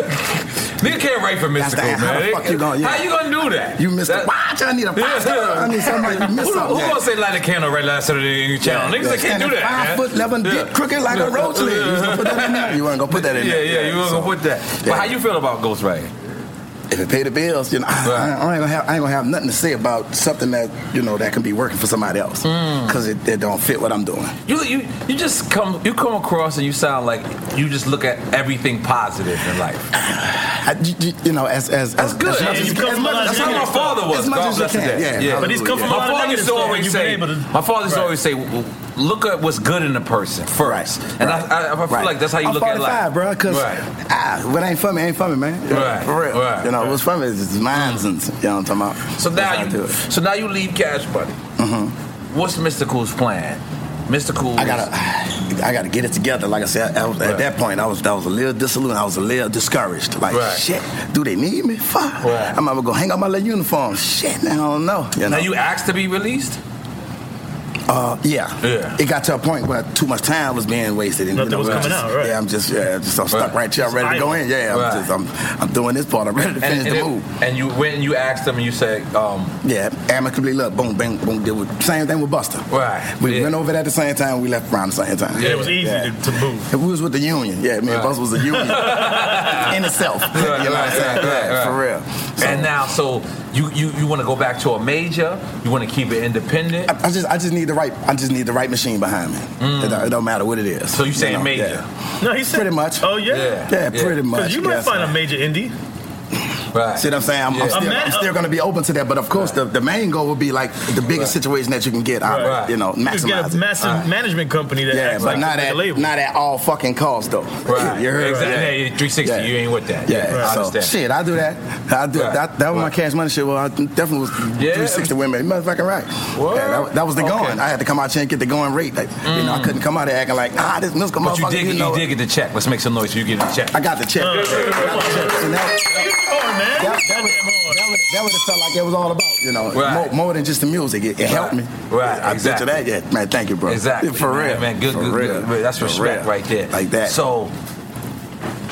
Nigga can't write for That's the- Mystical, how the man. fuck you gonna- yeah. How you gonna do that? You missed That- it. Watch, I need a five star. I need somebody. You missed Who, something. who yeah. gonna say light a candle right last Saturday in your channel? Niggas Yeah, they can't do standing that. Five man. foot eleven, Yeah. dick crooked like a roach leg. You was gonna put that in there? You weren't gonna put that in Yeah, there. yeah, you weren't so, gonna put that. yeah. But how you feel about ghostwriting? If it pay the bills, you know, I, I, ain't gonna have, I ain't gonna have nothing to say about something that you know that can be working for somebody else because it, it don't fit what I'm doing. You you you just come you come across and you sound like you just look at everything positive in life. I, you, you- you know, as as That's as, good. as much Yeah, as you you come can. from a lot of As That's much how as- my father was. As much God as you bless his can. dad. Yeah, Yeah. But he's come from a My lot of father negative used to stuff, always and you've been say, able to- my father used to Right. always say, look at what's good in the person first, and I, I, I feel Right. like that's how you I'm look at life, forty-five, bro. Because Right. ah, what ain't for me ain't for me, man. Right. For real. Right. You know, what's for me is minds and you know what I'm talking about. So That's now how I do you, it. so now you leave Cash Money. Mm-hmm. What's Mystical's plan? Mystical. I gotta, I gotta get it together. Like I said, I was, Right. at that point, I was, I was a little dissolute. I was a little discouraged. Like, Right. shit, do they need me? Fuck. Right. I'm gonna go hang up my little uniform. Shit, now I don't know. You know? Now you asked to be released. Uh, yeah. Yeah. It got to a point where too much time was being wasted. And, Nothing you know, was I'm coming just- out, right. Yeah, I'm just, yeah, just I'm stuck Right. right here. I'm ready to go in. Yeah, I'm Right. just, I'm, I'm doing this part. I'm ready to finish and, the it- move. and you went and you asked them and you said, um, Yeah, amicably, look, boom, bang, boom. Did with, same thing with Buster. Right. We Yeah. went over there at the same time. We left around the same time. Yeah, it was easy Yeah. to, to move. We was with the union. Yeah, me and Right. Buster was a union in itself. Right, you know what I'm right, saying? right, Yeah, right. for real. So, and now so you you, you want to go back to a major? You want to keep it independent? I, I just, I just need the right, I just need the right machine behind me. It, don't, it don't matter what it is. So you saying know? major? Yeah. No, he said Pretty much. Oh yeah. Yeah. Yeah, pretty much. Because you might yes. find a major indie. Right. See what I'm saying? I'm, I'm Yeah. still, A man- I'm still going to be open to that, but of course, the, the main goal would be like the biggest situation that you can get out, Right. of, you know, You just get maximize a it. massive Right. management company that Yeah, acts but like, not like a at label. not at all fucking cost though. Right. You heard? Exactly. Yeah. Yeah, three sixty. Yeah. You ain't with that. Yeah, I so understand. shit, I do that. I do Right. that. That was my Right. Cash Money shit. Well, I definitely was Yeah. three sixty women. You motherfucking right. Word. Yeah, that, that was the Okay. going. I had to come out here and get the going rate. Like, you know, I couldn't come out there acting like ah, this musical But you motherfucker. did, you you know, did get the check. Let's make some noise. You get the check. I got the check. Uh, I got the check. And that- Oh, man. That, that, would, that, would, that would have felt like it was all about, you know, Right. more, more than just the music. It, it helped me. Right, I exactly. bet you that. Yeah, man, thank you, bro. Exactly. For real. man, man. Good, For good, real. good. That's For respect real. right there. Like that. So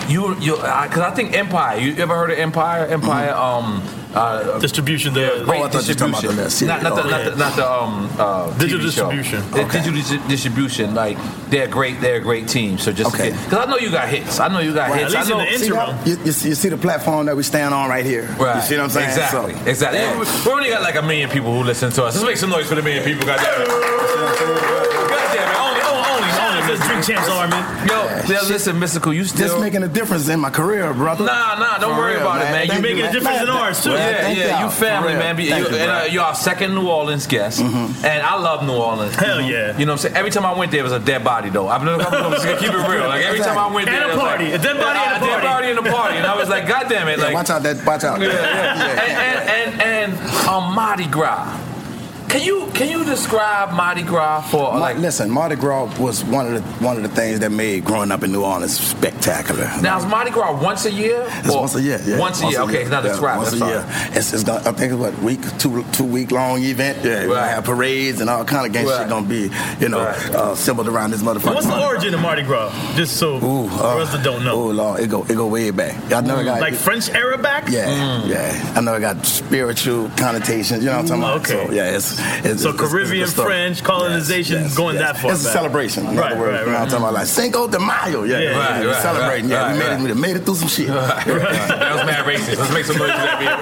You, you, because I think Empire. You ever heard of Empire? Empire, um, uh, distribution. The oh, I thought you were talking about the list. Not, not, the, not, the, not the um, uh, digital T V show. distribution. The Okay. Digital dis- distribution. Like they're great. They're a great team. So just Okay. because I know you got hits. I know you got Right. hits. At I least know. in the See that? You, you, see, you see the platform that we stand on right here. Right. You see what I'm saying? Exactly. So, exactly. yeah. We only got like a million people who listen to us. Let's make some noise for the million people. Goddamn it. Goddamn it. Only, only, only. This Drink Champs Army. Yo, yeah, listen, Mystical, you still Just making a difference in my career, brother. Nah, nah, don't For worry real, about it, man. You Thank making a man. difference in Man, ours too. man, Yeah, thank yeah, y'all. you family, For real. man. You, Thank you, and bro. uh, you're our second New Orleans guest, and I love New Orleans. Hell yeah. You know what I'm saying? Every time I went there, it was a dead body though. I'm just gonna keep it real. Like every time I went there, And a it was party. like, A dead body and a dead party. body and a party, and I was like, God damn it, Yeah, like watch out, that watch out. yeah, yeah. And and and, and um, Mardi Gras. Can you can you describe Mardi Gras for Ma- like? listen, Mardi Gras was one of the one of the things that made growing up in New Orleans spectacular. Now is Mardi Gras once a year? It's Or- once a year. Yeah. Once a year. Okay, now Yeah, describe. Once That's a fine. year. It's, it's gonna, I think it's what week two two week long event. Yeah, we're gonna Right. have parades and all kind of gang Right. shit gonna be you know Right. uh, assembled around this motherfucker. What's the origin of Mardi Gras? Just so Ooh, the rest that don't know. Oh Lord, it go it go way back. I know it got Like French era back? Yeah, Mm. yeah. I know it got spiritual connotations. You know what I'm talking Okay. about? So yeah, it's, it's So it's- it's Caribbean, good stuff. French, colonization, Yes, going yes. that far It's a back. celebration. In Right, other words, right, you know what I'm right. talking about? Like Cinco de Mayo. Yeah, Yeah, yeah, right, we're right, celebrating. right, yeah, we right, made right. it. We made it through some shit. That was mad racist. Let's make some noise for that being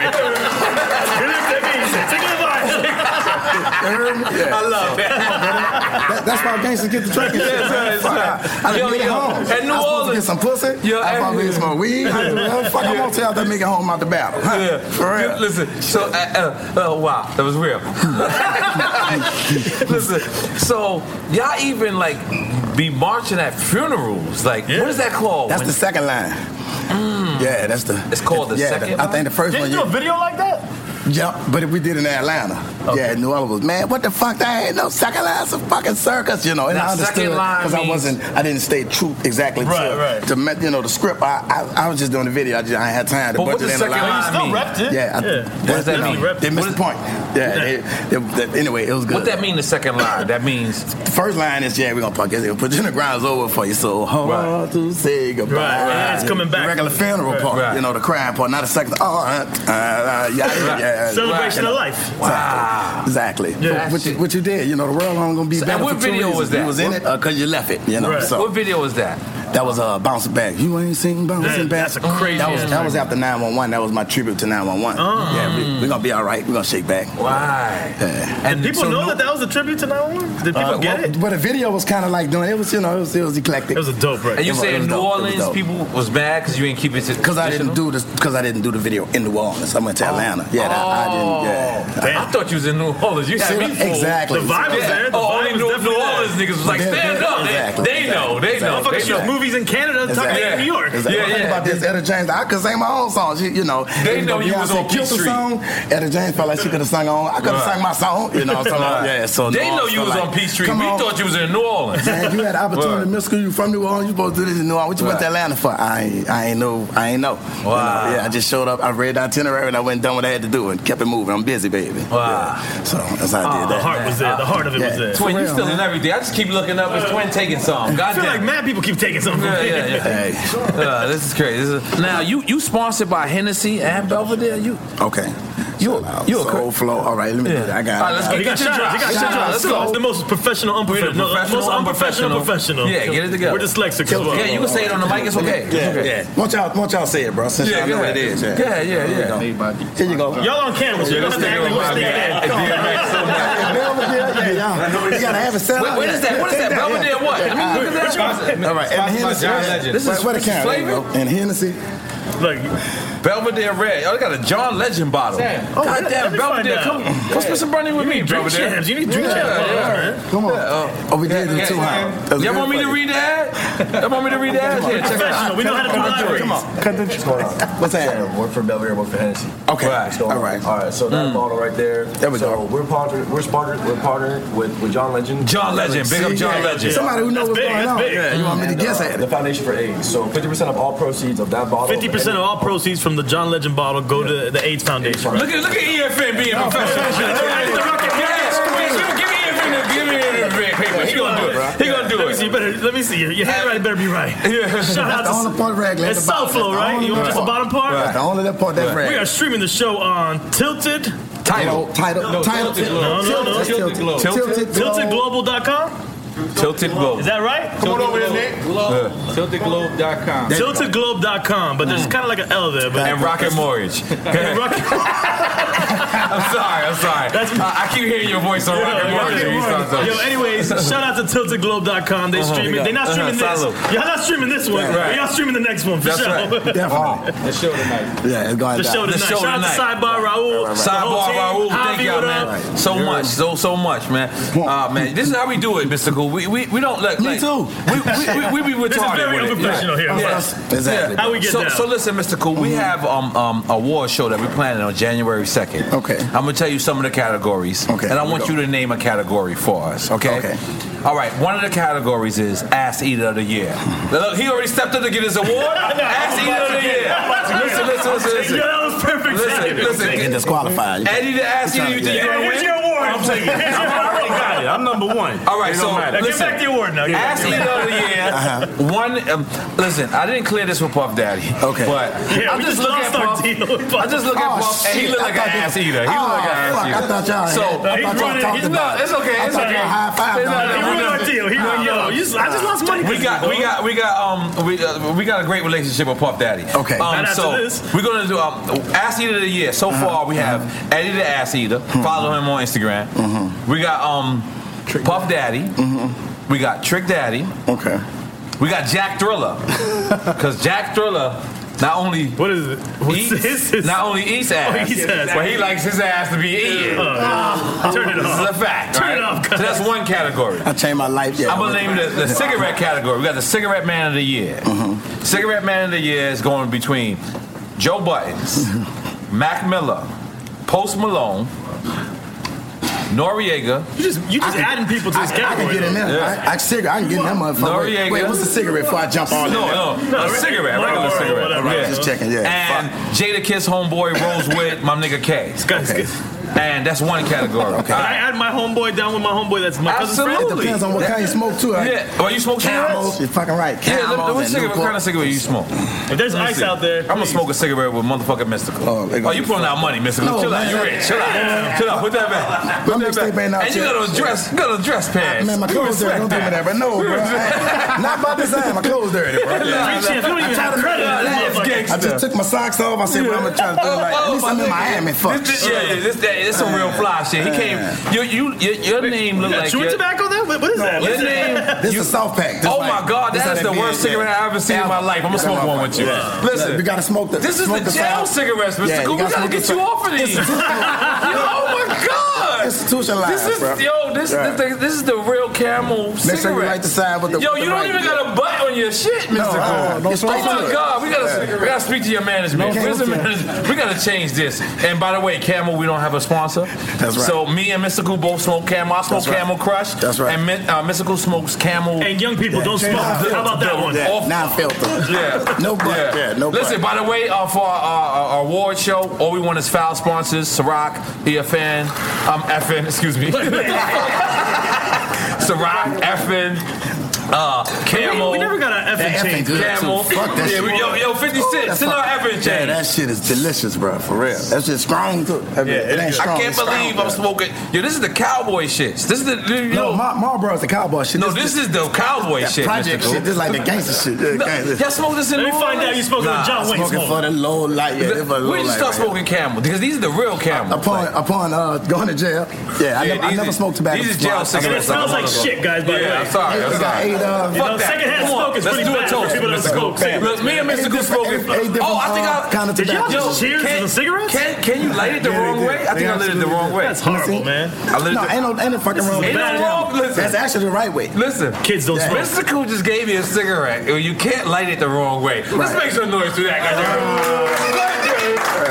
Yeah. I love that. That- That's why gangsters get the drinking. Yeah, shit, that's man. right, that's Fuck, right. I, I Yo, done made it yo, home. at New I was supposed to Orleans- get some pussy. Yo, I supposed to get some weed. I do whatever the fuck I want to after I make it home out the battle. Huh? Yeah. For real. Listen, so uh, uh, oh wow, that was real. Listen, so y'all even like be marching at funerals? Like, what is that called? That's When- the second line. Yeah, that's the. It's called the yeah, second I think the first Didn't one. you do a Yeah, video like that? yeah, but we did it in Atlanta. Yeah, New Orleans was, man, what the fuck? That ain't no second line. It's a fucking circus, you know. And Now, I understood second line because I means- wasn't, I didn't stay true exactly Right, to, right. to me- you know, the script. I, I I was just doing the video. I just I ain't had time to But what budget does in the second line. line Still mean? repped it. Yeah, I, yeah. What does that mean? They missed What the point. Yeah. They, they, they, anyway, it was good. What that mean? The second line? That means The first line is, yeah, we're gonna put, put you in the ground is over for you. So hard Right. to say goodbye. Right, and it's coming back. The regular funeral Right. part, Right. you know, the crying part, not the second. Oh, uh, uh, uh, yeah, yeah. Celebration You of know. life. Wow. Exactly. Yeah. What, you, what you did, you know, the world only gonna be So, better and what for two video reasons. was that? You was in What- it because you left it, you know. Right. So what video was that? that was uh, Bouncing Back. You ain't seen Bouncing That- Back? that's a crazy That was, ass that was movie. after nine one one. That was my tribute to nine one one. Oh. Yeah, we, we're gonna be all right. We're gonna shake back. Why? Yeah. And People so know no- that that was a tribute to nine one one? Did people Uh, get well, it? But the video was kind of like doing it was, you know, it was, it was eclectic. It was a dope record. And you It was- saying it was New dope. It was Orleans dope. people was mad because you ain't keep it Because I didn't do this. Because I didn't do the video in New Orleans. I went to Atlanta. Yeah, that, I didn't. Yeah. Damn. I thought you was in New Orleans. You had See, me fooled. exactly. The vibe was Yeah. there. The Oh, vibe only was New, definitely New there. Orleans niggas was like, Yeah, stand yeah, up. They- exactly. They, know. They know. Motherfuckers They shoot know. movies in Canada, talking Exactly. in New York. Exactly. Yeah, One thing yeah. about this, Etta James, I could sing my own songs. You, you know, They even know though you was Beyonce on killed the Peachtree. song. Etta James felt like she could have sung on. I could have Right. sung my song. You know, so Right. yeah. So They New know Orleans you felt was like, on Peachtree. come We on. thought you was in New Orleans. Man, you had the opportunity Right. to middle school. You from New Orleans. You supposed to do this in New Orleans. What you went to Right. Atlanta for? I ain't, I ain't know. I ain't know. You Wow. know, yeah, I just showed up. I read the itinerary and I went and done what I had to do and kept it moving. I'm busy, baby. Wow. Yeah. So that's how I did The that. heart was there. The heart of it Yeah. was there. Twin, you real, still man. in everything. I just keep looking up. It's Twin taking some. I God feel like damn. mad people keep taking something from Yeah, me. yeah, yeah. Hey. Uh, this is crazy. This is, now you you sponsored by Hennessy and Belvedere. You Okay. you you a Soul cra- flow. All right, let me Yeah. do that. I got All right, it. let's I get- He got your shout outs. He got drop. shout Shout outs. outs. Let's Let's go. go. It's the most professional, unprofessional. Professional, Most unprofessional, unprofessional. professional. Yeah, get it together. We're dyslexics as well. Yeah, you can say it on the mic. It's okay. Yeah, It's okay. yeah. Want y'all, want y'all say it, bro? Since Yeah, y'all know go what it ahead. is. Yeah, Yeah, yeah, Here you go. Here you go. Y'all on camera, so you don't have to act like we're sneaking in. Come on, yeah, yeah, y'all. You gotta have it set Wait, up. what is that? What is that? Belvedere what? I mean, look at that. All right, and Hennessy. John Legend. This is- Where the this is camera? There you flavor? go. And Hennessy. Like, Belvedere Red. Oh, they got a John Legend bottle. Oh, God let- damn, let me find Belvedere. out. Come, come spit some brandy with me, drink Belvedere. champs. You need drink Yeah, champs. yeah. All right. Come on. Oh, we did do Yeah, two, yeah. huh? That was Y'all good want me for to you. read the ad? Y'all want me to read the ad? Yeah, check it out. Professional. We know how to do libraries. Come on. Cut the What's going on? What's that? Work for Belvedere, work for Hennessy. Okay. What's going All on? right. All right. So that bottle right there. There we so go. We're partnered. We're partnered. We're partnered with, with John Legend. John Legend. Big up See, John yeah. Legend. Somebody who knows That's what's big, going that's on. big. Yeah, you want me to And, guess uh, at the it? Foundation for AIDS. So fifty percent of all proceeds of that bottle. Fifty percent of all proceeds from the John Legend bottle go to the AIDS Foundation. Look at look at E F N being professional. Give me E F N. Give me E F N. that paper. He gonna do it. He gonna do let it. Me see, better, let me see. Your, your handwriting better be right. Yeah. Shout out That's the to only part regular. It's South Flow, right? You want just the bottom part? Right. The only that part that's red. We are streaming the show on Tilted. Title. Title. No, Title. Tilted Globe. No, no, no. Tilted Globe. Tilted. Tilted Global dot com? Tilted Globe. Is that right? Come on over here, Nick. Tilted Globe dot com. Tilted Globe dot com, but there's kind of like an L there. But And Rocket Mortgage. And Rocket- I'm sorry, I'm sorry. That's- I, I keep hearing your voice on Rocket Mortgage. when you start something. Yo, anyways, shout out to Tilted Globe dot com. They Uh-huh. stream it. They're not streaming Uh-huh. this. Salute. Y'all not streaming this one. Right. But y'all streaming the next one for That's sure. right. Definitely. The show tonight. Yeah, it's going The down. show The tonight. show Shout out to tonight. Sidebar Raul. Sidebar Raul, thank y'all, man. So much, so so much, man. Uh, man, this is how we do it, Mister Cool. We we, we don't let. Me like, too. We, we, we, we be retarded This is very with it. unprofessional here. Yeah. Exactly. How we get so, down? so listen, Mister Cool, we have um um a award show that we're planning on January second. Okay. I'm gonna tell you some of the categories. Okay, And I here we want go. you to name a category for us. Okay. Okay. All right. One of the categories is Ass Eater of the Year. Look, he already stepped up to get his award. Ass Eater of the Year. Listen, listen, listen, listen. Yeah, that was perfect. Listen, listen. Get disqualified. Eddie the Ass Eater, you think you're gonna Here's win? your award. I'm taking it. I'm, I already got it. I'm number one. All right, It so don't matter. Now, listen. give back the award now. Give Ass back the Eater award. of the Year. One, um, listen, I didn't clear this with Puff Daddy. Okay. But Yeah, I we just just look at lost our Puff. deal with I just look at Oh, Puff, and he shit. look I like thought an you- ass eater. He Oh, look like an ass fuck. eater. I thought y'all So, had- I he's thought y'all running- talked he's about no, it's okay. I It's thought okay. y'all high five. It's not- He ruined our deal. He ruined, yo, you, I just lost money. We got, we got, we got, um, we uh, we got a great relationship with Puff Daddy. Okay. Um, Not after so this. we're gonna do um, Ass Eater of the Year. So far, we have Eddie the Ass Eater. Follow him on Instagram. We got um, Puff Daddy. We got Trick Daddy. Okay. We got Jack Thriller. Because Jack Thriller not only What is it? What's eats, this? This- not only eats ass, Oh, he eats ass. but he likes his ass to be eaten. Uh, turn it This off. is a fact. Turn right? it off, So that's one category. I changed my life. Yeah. I'm gonna name the, the cigarette category. We got the Cigarette Man of the Year. Cigarette Man of the Year is going between Joe Buttons, Mac Miller, Post Malone, Noriega. You just you just adding people to this I, I can category. get in there. Yeah. I, I, cigarette, I can get in that motherfucker. Wait, Noriega. wait, what's the cigarette before I jump on No, in there? no, a cigarette, Marlboro regular or cigarette. whatever. Yeah. Just checking, yeah. And Jada Kiss homeboy Rose with my nigga K. Okay. And that's one category. Okay. Can I add my homeboy down with my homeboy that's my cousin's friend? Absolutely. It depends on what kind you smoke too. Right? Yeah. Well, you smoke Camels. cigarettes? You're fucking right. Yeah, Camels let- what, and cigarette, what Newport. kind of cigarette you smoke? If there's ice out there, I'm gonna smoke a cigarette with motherfucking Mystical. Oh, they Oh, gonna you be pulling fun. out money, Mystical. No, Chill out, man. you rich. Chill out. Chill out. Put that back. My Put that mixtape ain't out back. And you yet. got a dress, you got a dress pants. Man, my clothes dirty. Don't do me that, but no, bro. Not by design. My clothes dirty, bro. Reach in, you don't even have credit on this motherfucker. I just took my socks off. I said, well, I'm gonna try to do it like, at least I'm in Miami. Fuck. This, this, yeah, yeah, this, that, this some real fly shit. He came. You, you, your, your name look like. Chewing your- tobacco there? What what is that? What Your is that? name. This you- is a soft pack. This Oh like- my God, this that how is they the be, worst yeah. cigarette I've ever seen in my life. I'm gonna smoke one with you. Yeah. Listen, We gotta smoke the. this is smoke the jail sound. cigarettes, Mister Yeah, you Cool. We gotta gotta smoke get the you sound. off of these. Oh my God. Institutionalized, This is bro. yo. This Right. this, this is the real Camel Make sure you cigarette. like the side with the. Yo, with you the don't right- even got a butt on your shit, Mister No, Cool. uh, don't oh straight my to it. God, we gotta Yeah. we gotta speak to your management. No, Where's the okay. management? We gotta change this. And by the way, Camel, we don't have a sponsor. That's right. So me and Mystical both smoke Camel. I smoke That's right. Camel Crush. That's right. And Mi- uh, Mystical smokes Camel. And young people don't smoke. How about that one? Yeah, Off- non-filter. Yeah. No butt. Yeah, no butt. Listen, by the way, uh, for our, our, our award show, all we want is foul sponsors. Ciroc, he a fan. I'm effing, excuse me. Ciroc, effing. Uh, Camel. We never got an effing That effing change. good, Camel. too. Fuck that Yeah, shit. we- yo, yo, fifty cents. That's Send our fuck- effing Yeah, change. that shit is delicious, bro. For real. That's just strong too. I mean, it ain't strong. I can't it's strong, believe bro. I'm smoking. Yo, this is the cowboy shit. This is the. You No, know, Mar- Marlboro's the cowboy shit. no, this is the cowboy that shit. project Mister shit. This is like the gangster shit. Yeah, No, gangster. y'all smoke this in Let me New find out Orleans? you smoking Nah, with John Wayne Smoking smoke. for the low light. Yeah, they for the low Where did you light start right here. smoking Camel? Because these are the real Camels. Upon upon uh, going to jail. Yeah, I Yeah, never, I these never is- smoked tobacco. these is jail before. cigarettes. It smells like shit, guys, by the Yeah, way. I'm sorry. I'm I got sorry. eight, uh, You know, Fuck that. secondhand Come on, smoke is let's pretty do a bad for toast. people that Let's smoke. go. Look, me and Mister Eight Good different- smoking. eight- eight different, Oh, I think uh, I. kind of Did y'all tobacco. just cheers Can- to the cigarettes? Can can you light it the Yeah, wrong they way? did. I think They I lit it the absolutely wrong did. way. That's horrible, man. I lit it No, the- ain't no, ain't no fucking wrong with Ain't that. no wrong. Listen. That's actually the right way. Listen, Kids don't Yeah. smoke. Mister Cool just gave me a cigarette. You can't light it the wrong way. Let's Right. make some noise for that, guys.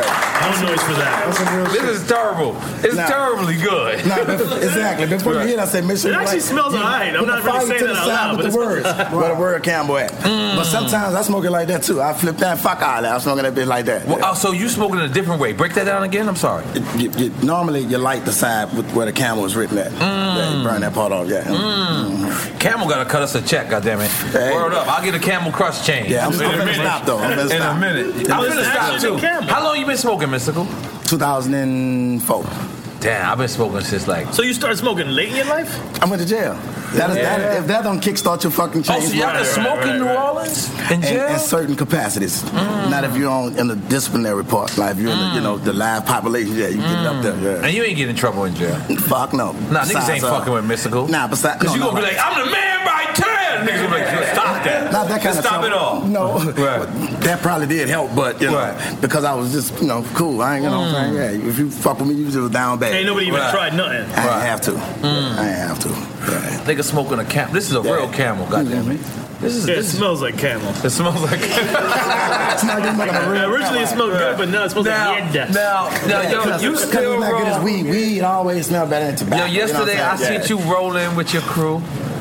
No noise for that. That's some real This shit. is terrible. It's Nah. terribly good. Nah, bef- exactly. Before you hear that, I say, make sure It you actually like- smells you alright. I'm put not the really fire saying to that the out side loud, with but the it words. smells- Where the word Campbell at. Mm. But sometimes I smoke it like that too. I flip that fuck out of that. I'm smoking that bitch like that. Well, oh, so you smoking in a different way. Break that down again. I'm sorry. You, you, normally you light the side with where the Camel is written at. Yeah, you burn that part off. Yeah. Mm. Camel gotta cut us a check, goddammit. Hey. Word up. I'll get a Camel Crush change. Yeah, I'm, in I'm a gonna minute. stop though. I'm gonna In stop. a minute. I'm gonna stop too. How long you been smoking, Mystical? two thousand four. Damn, I've been smoking since like. So you started smoking late in your life? I went to jail. That is, Yeah. that, if that don't kickstart your fucking Oh, change, so y'all can smoke in New Orleans? In jail? in, in certain capacities. Not if you're on in the disciplinary part. Like if you're in the, you know, the live population, yeah, you get it up there. Yeah. And you ain't getting in trouble in jail. Fuck no. Nah, niggas Besides, ain't uh, fucking with Mystical. Nah, besides, Cause no, you no, gonna be no. like, I'm the man by ten. Niggas gonna be like, stop that. Not that kind Just of stop trouble. it all. No, Right. that probably did help, but you know, Right. because I was just you know cool. I ain't you know what I'm saying. Yeah, if you fuck with me, you just down bad. Ain't nobody even Right. tried nothing. I ain't have to. I ain't have to. Yeah. Nigga smoking a Camel. This is a real Camel, goddamn it. This is Yeah, it this is, smells like Camel. it smells like. It's not even like a real. Yeah, originally it smelled good, but now it smells now, like yenda. now, now, yo, you Because still it's not good as roll. weed. Weed always smell better than tobacco. Yo, yesterday I seen you rolling with your crew,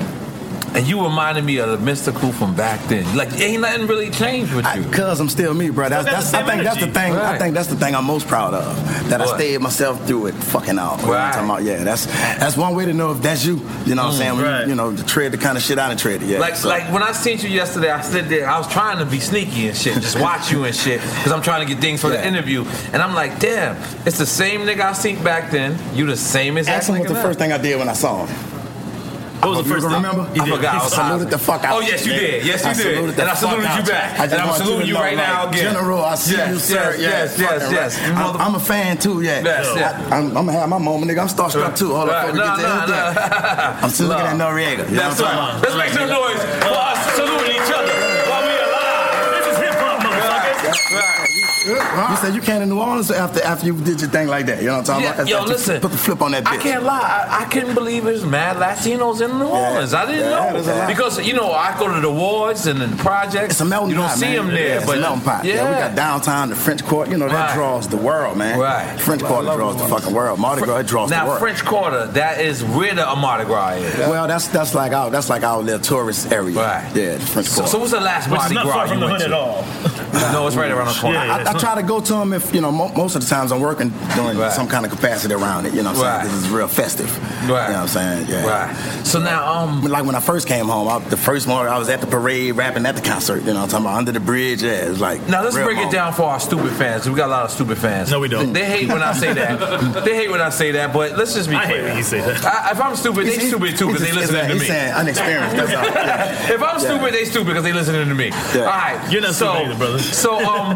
and you reminded me of the Mystical from back then. Like, ain't nothing really changed with you. Because I'm still me, bro. That's, Still got that's, the I same think that's the energy. thing. I Right. think that's the thing I'm most proud of. That What? I stayed myself through it, fucking out. You know what I'm Right. talking about? Yeah, that's that's one way to know if that's you. You know what I'm saying? When right. you, you know, to tread the kind of shit I done treaded. Yeah. Like, so. like when I seen you yesterday, I stood there. I was trying to be sneaky and shit, just watch you and shit, because I'm trying to get things for the Yeah. interview. And I'm like, damn, it's the same nigga I seen back then. You the same as Ask him what the first thing I did when I saw him. What was the You first can thing? remember? You I did. forgot. I I was saluted the fuck out. Oh yes, you did. Yes, you I did. saluted the And I fuck saluted out you back. I just And I'm want you to saluting you know, right like, now again. General, I see Yes, you, sir. yes, yeah, yes, yes, fucking yes. right. You I'm, mother- I'm a fan too. Yeah. Yes, I, yeah. I'm, I'm gonna have my moment, nigga. I'm starstruck too. Hold Right. on, No, before we get no, to no. anything. I'm still looking at Noriega. You know That's what I'm right. Let's make some noise for us saluting each other while we alive. This is hip hop, motherfuckers. Right. You said you came to New Orleans after after you did your thing like that. You know what I'm talking Yeah, about? yo, After you listen. Put the flip on that bitch. I can't lie. I, I couldn't believe there's mad Latinos in New Orleans. I didn't Yeah, there's a know lot. because you know I go to the wards and the projects. It's a melting You don't pot, see man. them there, Yeah, it's but a melting pot. Yeah, Yeah. we got downtown, the French Quarter. You know that Right. draws the world, man. Right. French Quarter draws the fucking world. Mardi Gras it draws now the world. French Quarter. That is where the Mardi Gras is. Well, that's that's like our that's like our little tourist area. Right. Yeah, the French So, Quarter. so what's the last Which is Mardi not Gras far from you the went hood to? at all. No, it's right around the corner. Yeah, yeah. I, I try to go to them if you know mo- most of the times I'm working doing Right. some kind of capacity around it. You know what I'm Right. saying? 'Cause it's real festive. Right. You know what I'm saying? Yeah. Right. So now, um, Like when I first came home, I, the first morning I was at the parade rapping at the concert. You know what I'm talking about? Under the bridge. Yeah, it was like. now let's real break it moment. down for our stupid fans. We got a lot of stupid fans. No, we don't. They hate when I say that. They hate when I say that. But let's just be I clear. hate when you say that. I, if I'm stupid, they He's- stupid too because they he's just- listening to he's me. saying unexperienced. That's all. Yeah. If I'm stupid, they stupid because they listening to me. Yeah. All right, You're not so, stupid either, brother. So, um,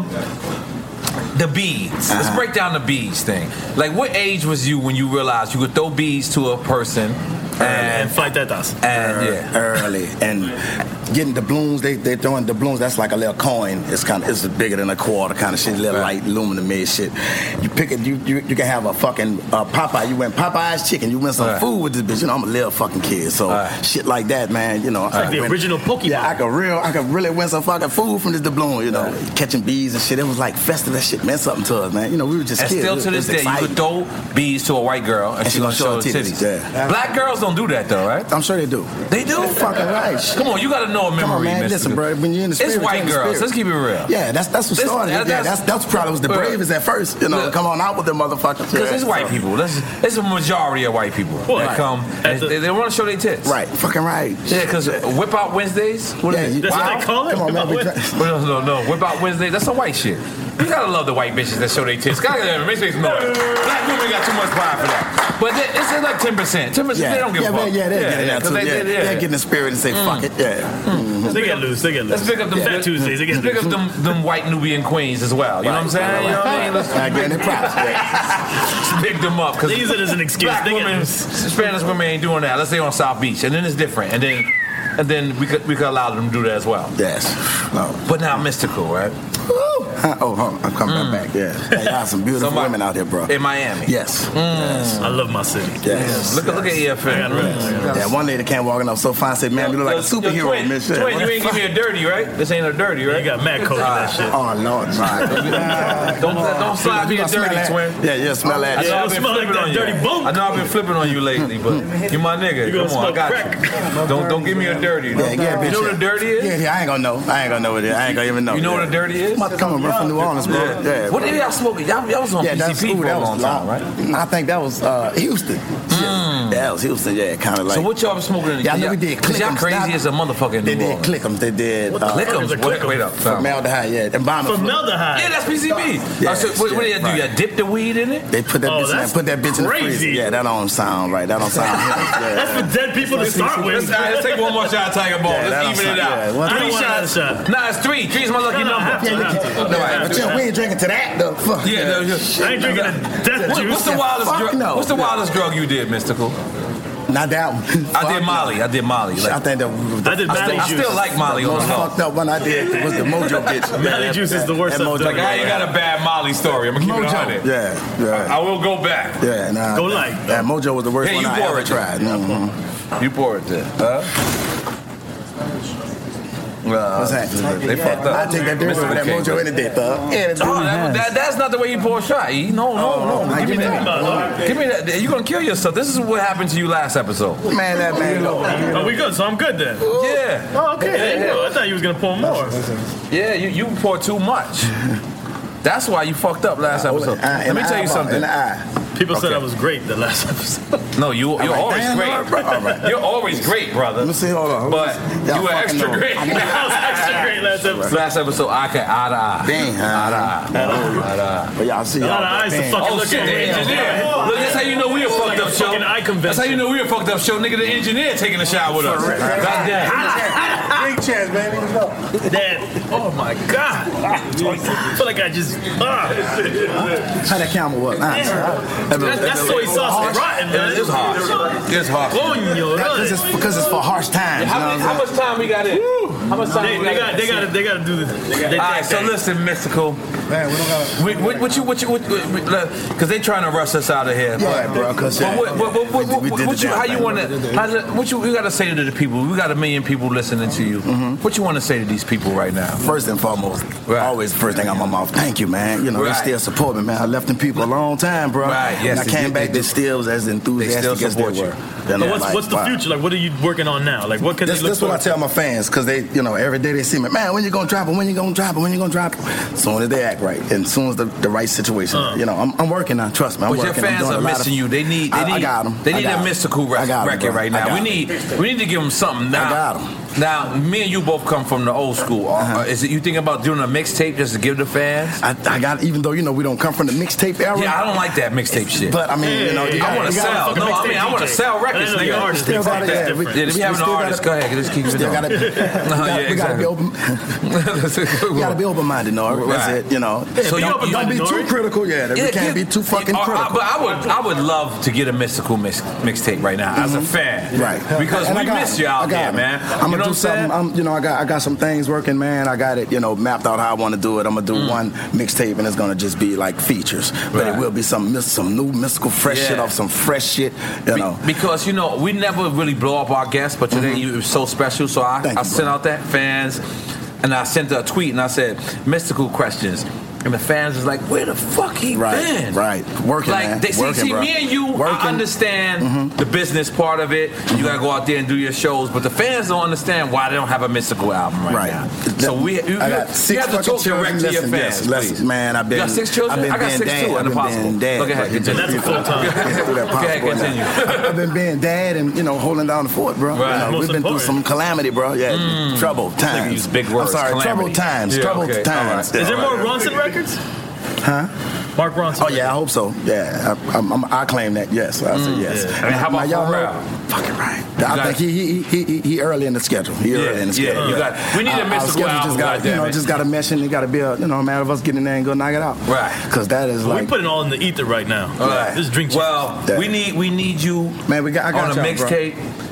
the beads. Let's Uh-huh. break down the beads thing. Like, what age was you when you realized you could throw beads to a person And and fight that dust. and yeah, Early and getting doubloons, they they throwing doubloons. That's like a little coin. It's kind of it's bigger than a quarter, kind of shit. Little Right. light, aluminum made shit. You pick it. You you, you can have a fucking uh, Popeye. You went Popeye's chicken. You win some Right. food with this bitch. You know I'm a little fucking kid, so Right. shit like that, man. You know, it's like the original Pokemon. Yeah, I could real, I could really win some fucking food from this doubloon. You know, catching bees and shit. It was like festive. That shit meant something to us, man. You know, we were just and kids. still It to was this day, you exciting. could throw beads to a white girl and, And she's gonna show her titties. Yeah. Black girls don't do that though, right? I'm sure they do. They do. They're fucking right. Come on, you gotta know a memory, Come on, man. Mister Listen, bro. When you're in the spirit, It's white you're in the girls. spirit. Let's keep it real. Yeah, that's that's what This- started. that- yeah, that's- that's that's probably was the Right. bravest at first. You know, Look. come on out with them motherfuckers. Because Yeah, it's white so- people. That's it's a majority of white people Well, that right. come. And At the- they, they want to show their tits. Right, fucking right. Yeah, because Whip Out Wednesdays. What Yeah, is you- it? That's what they call it? Come on, man. Whip we Out try- No, no, no. Whip Out Wednesday. That's some white shit. You gotta love the white bitches that show their tits. Gotta it makes me know it. Black women got too much pride for that. But they, it's like ten percent. Ten percent. Yeah, They don't give yeah, a fuck. man, yeah, they get in there 'cause too. they- Yeah, they- yeah. they get in the spirit and say fuck it. Yeah. Mhm. They get loose. They get loose. Let's pick up them Fat Tuesdays. They get Let's pick loose. up them, them white Nubian queens as well. You know what I'm saying? You know what I mean? Let's I get in props. Yeah. let's pick them up because They use it as an excuse. black They get women, loose. Spanish women ain't doing that. Let's say on South Beach, and then it's different, and then and then we could we could allow them to do that as well. Yes. No. But now mystical, right? Huh? Oh, hold on. I'm coming Mm. back. Yeah. Hey, y'all some beautiful Somebody- women out here, bro. In Miami. Yes. Mm. yes. I love my city. Yes. Look, look at E F N. Yeah, one lady came walking up so fine, said, "Man, you look like a Yo, superhero, twin, Miss twin, Shea." you ain't give me a dirty, right? This ain't a dirty, right? You got Matt Cody that shit. Oh Lord, right. Don't don't slide me a dirty, twin. Yeah, yeah, smell that. I know Yeah, I've been smell like flipping that on dirty you. bunk. I know I've been flipping on you lately, but you my nigga. You gonna Come on, I smoke got crack. you. Don't don't give me a dirty. Though. Yeah, yeah, you know what a dirty is? Yeah, yeah, I ain't gonna know. I ain't gonna know what it is. I ain't gonna even know. You know yeah. what a dirty is? I'm about to come bro, from New Orleans, bro. Yeah. Yeah. What did y'all smoking? Y'all, y'all was on Yeah, P that's C P ooh, for a that long was time, right? I think that was uh, Houston. Mm. Yeah, that was Houston. Yeah, kind of like. So what y'all was smoking? In the Yeah, I know we y'all- did 'cause y'all Click'ems. crazy as a motherfucker in They New did Orleans. Click'ems. They did. What the uh, fuck is a Wait, Click'em? wait up. Formaldehyde, yeah. Embalming fluid. Formaldehyde. Yeah, that's P C B. Yeah, Uh, so what, what do yeah, you do? right. You dip the weed in it? They put that Oh, bitch in there, that's put that bitch in the crazy. freezer. Yeah, that don't sound right. That don't sound yeah. That's for dead people to start with. Let's, all right, let's take one more shot, Tiger Ball. Yeah, that let's don't even it sound- out. yeah, one- I don't Three want another shots. shot. Nah, it's three. Three's my lucky No, no, number. half time, half time. No, right. But yeah, we ain't drinking to that, though. Fuck. Yeah, no, you- I ain't drinking a death What- juice. What's the wildest Fuck drug? no. What's the wildest drug you did, Mystical? Not that one. I Fuck did Molly. no. I did Molly. I Like, think that was the I did I, still, Mally I juice. still like Molly on most the low. fucked up one I did was the Mojo bitch. Mally juice is the worst That I've Mojo- done. Like, I ain't got a bad Molly story. I'm gonna keep it Mojo. on it. Yeah, yeah. I will go back. Yeah, nah. Go like. Yeah, Mojo was the worst Yeah, one you I pour ever it. tried. Mhm. You pour it there. Huh? What's that? They fucked up. I take that dirty over that Mojo any day, thug. Yeah, that's Oh, that, that, that's not the way you pour a shot. E. No, no, no. nah, Give me give me that. that. Give me that. You're gonna kill yourself. This is what happened to you last episode. Man, that man. Oh, we good, so I'm good then. Yeah. Oh, okay. There you go. I thought you was gonna pour more. Yeah, you, you pour too much. That's why you fucked up last episode. Uh, Let me tell you something. In the eye. People said Okay. I was great the last episode. No, you, you're right, always damn, great. all right, all right. You're always great, brother. Let me see, hold on. But Y'all you were fucking extra know. great. I was extra great last episode. Last episode, I can eye to eye. Dang, huh? Eye to eye. Eye to eye. But y'all see, A lot of y'all. eyes to Dang. fucking Oh look shit, at the me. engineer. Look, that's how you know we a fucked Like a up show. fucking eye convention. That's how you know we a fucked up show, nigga. The engineer taking a shot with us. Goddamn. Big chance, baby. Let's go. Dad. Oh my God. I feel like I just. Ah. How that camera was. Nice. That, that soy sauce is rotten, man. It's hard. It's hard. Coño, Because it's, because it's for harsh times. How, you know many, what how I'm much time we got in? How much time They, we they got? got, they got, they got to do this. They, All right, so listen, Mystical. Man, we don't got What, what, what you, what you, because they trying to rush us out of here. Yeah, bro, 'cause, But yeah, what, what, what, what, we did- we what, did what the you, damn how you thing. want to, what you, you got to say to the people? We got a million people listening to you. What you want to say to these people right now? First and foremost, always the first thing out my mouth. Thank you, man. You know, Right. they still support me, man. I left them people a long time, bro. Right, yes, And I they came did, back, they they did. still was as enthusiastic as they support you. were. So You know, what's, like, what's the wow. future? Like, what are you working on now? Like, what can This, they look this what I for? tell my fans, because they, you know, every day they see me, man, when you gonna drop it, when you gonna drop it, when you gonna drop it? As soon as they act right, and as soon as the, the right situation, Uh. you know, I'm, I'm working on, trust me, I'm But your working. I'm fans doing are a lot missing of- you. They need, they I- need, I got 'em. they I need got a 'em. mystical I rec- got 'em, record bro. right I now. got We 'em. need, we need to give them something now. I got 'em. Now, me and you both come from the old school. Uh, is it you thinking about doing a mixtape just to give the fans? I, I got, even though you know we don't come from the mixtape era. Yeah, I don't like that mixtape shit. But I mean, you know, you I gotta- want to you gotta sell. fucking No, I mixtape mean, I want to D J. sell records, I know the nigga. artist Still gotta, That's yeah, we, different. Yeah, we we have an still artist. Go gotta- ahead, just keep it Still going. gotta, we No, gotta, yeah, we gotta be exactly. open. We gotta be open-minded, Nora. That's Right. it. You know. So you- don't, you- don't be too Nori? critical. Yeah, we Yeah, can't give- be too fucking Uh, uh, critical. But I would, I would love to get a mystical mix, mixtape right now as a fan, Right. Because And I we got miss 'em. you out I got there, 'em. man. I'm You gonna know do what I'm something. saying? I'm, you know, I got I got some things working, man. I got it, you know, mapped out how I want to do it. I'm gonna do Mm. one mixtape, and it's gonna just be like features, but Right. it will be some mis- some new mystical fresh Yeah. shit off some fresh shit. You Be- know. Because you know we never really blow up our guests, but today you was so special. So I, Thank I you, sent bro. out that fans, and I sent a tweet and I said mystical questions, and the fans was like, "Where the fuck he Right, been?" right. Working, like man. they see, Working, see bro. me and you. Working. I understand the business part of it. You gotta go out there and do your shows, but the fans don't understand why they don't have a mystical album right, Right. now. So we, you, I you, got you six have to fucking talk direct children. to your Listen, fans, yes, listen, please. man, I've been. You got six children? I've been I got being six dad. too. I've been Impossible. being dad. Look ahead, continue. That's a full time. Go ahead, continue. I've been being dad and you know holding down the fort, bro. Right. You know, Most we've been through important. some calamity, bro. Yeah, trouble times. use big words, I'm sorry, calamity. trouble times. Yeah, trouble okay, times. all right. Is there Yeah. more Ronson records? Huh? Mark Ronson. Oh yeah, I hope so. Yeah, I, I'm, I'm, I claim that. Yes, I say yes. yeah. I mean, how about Now, y'all Pharrell? know- Fucking right. I got- think he he, he he he early in the schedule. He Yeah, early in the yeah, schedule. you got- we need a Our- our mystical schedule album, just got, you know, goddammit. just got to mesh and it got to be a you know a matter of us getting in there and go knock it out. Right. Because that is We like put it all in the ether right now. All right. This drink. Well, Yeah. we need we need you man. We got I got on a y'all, bro. mixtape.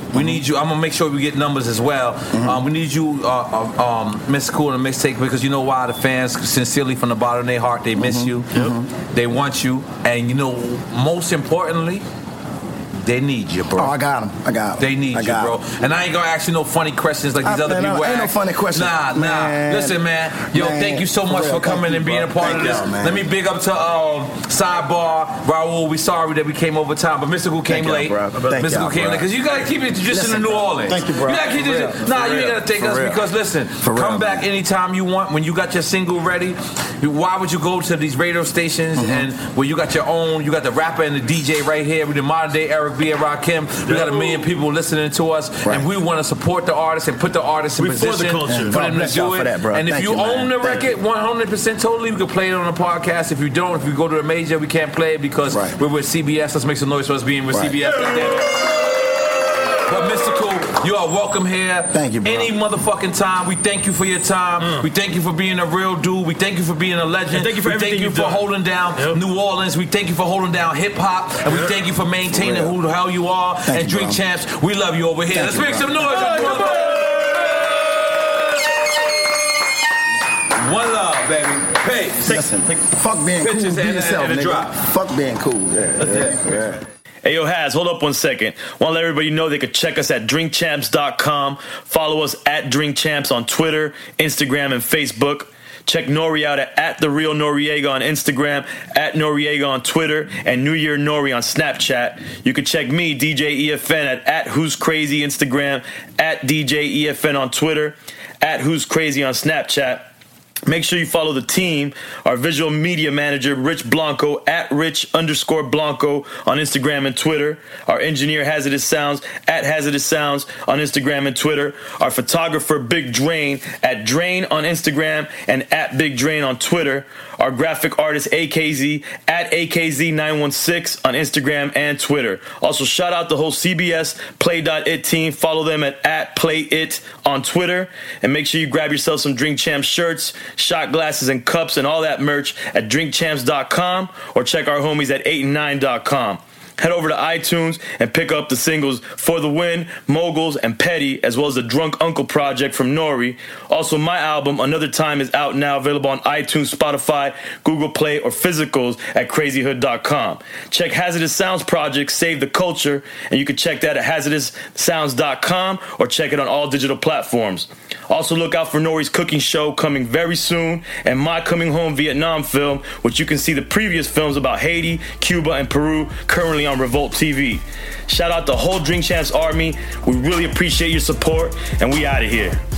We need you. I'm gonna make sure we get numbers as well. Mm-hmm. Um, we need you, uh, uh, um, Mister Cool, and Mixtape, because you know why? The fans, sincerely from the bottom of their heart, they miss mm-hmm. you. Mm-hmm. They want you, and you know, most importantly, they need you, bro. Oh, I got them. I got them. They need I you, bro. Em. And I ain't gonna ask you no funny questions like these I, other man, people ask. Ain't no funny questions. Nah, nah. Man. Listen, man. Yo, man. thank you so much for, for coming and being a part thank of this. man. Let me big up to um, Sidebar, Raul. We sorry that we came over time, but Mystical came thank late. Mystical came late because you gotta keep it just in New Orleans. Thank you, bro. You gotta keep it. Nah, you ain't gotta thank us because listen, come back anytime you want. When you got your single ready, why would you go to these radio stations mm-hmm. and where you got your own? You got the rapper and the D J right here with the modern day Eric B and Rakim. We got a million people listening to us, right. and we want to support the artists and put the artists in we position for, the for them to do it. That, and if Thank you, you own the Thank record one hundred percent totally, we can play it on the podcast. If you don't, if you go to a major, we can't play it because right. we're with C B S. Let's make some noise for us being with right. C B S. But Mystical, you are welcome here. Thank you, bro. Any motherfucking time. We thank you for your time. Mm. We thank you for being a real dude. We thank you for being a legend. And thank you for we everything thank you you've for done. holding down yep. New Orleans. We thank you for holding down hip hop. And we yep. thank you for maintaining for who the hell you are. Thank and you, Drink bro. Champs, we love you over here. Thank Let's you, make bro. some noise. One love, baby. Hey, listen, fuck being cool. Be and, yourself, and, and nigga. Drop. Fuck being cool. Yeah, yeah, yeah. Hey, yo, Haz, hold up one second. Want to let everybody know they could check us at drink champs dot com. Follow us at DrinkChamps on Twitter, Instagram, and Facebook. Check Nori out at, at The Real Noriega on Instagram, at Noriega on Twitter, and New Year Nori on Snapchat. You can check me, D J E F N, at, at Who's Crazy Instagram, at D J E F N on Twitter, at Who's Crazy on Snapchat. Make sure you follow the team, our visual media manager, Rich Blanco, at Rich underscore Blanco on Instagram and Twitter. Our engineer, Hazardous Sounds, at Hazardous Sounds on Instagram and Twitter. Our photographer, Big Drain, at Drain on Instagram and at Big Drain on Twitter. Our graphic artist, A K Z, at A K Z nine one six on Instagram and Twitter. Also, shout out the whole C B S Play dot it team. Follow them at, at PlayIt on Twitter. And make sure you grab yourself some Drink Champs shirts, shot glasses, and cups, and all that merch at drink champs dot com or check our homies at eight and nine dot com. Head over to iTunes and pick up the singles For the Win, Moguls, and Petty, as well as the Drunk Uncle project from Nori. Also, my album, Another Time, is out now, available on iTunes, Spotify, Google Play, or physicals at crazy hood dot com. Check Hazardous Sounds project, Save the Culture, and you can check that at hazardous sounds dot com or check it on all digital platforms. Also, look out for Nori's cooking show coming very soon, and my Coming Home Vietnam film, which you can see the previous films about Haiti, Cuba, and Peru currently on Revolt T V. Shout out the whole Drink Champs Army. We really appreciate your support, and we out of here.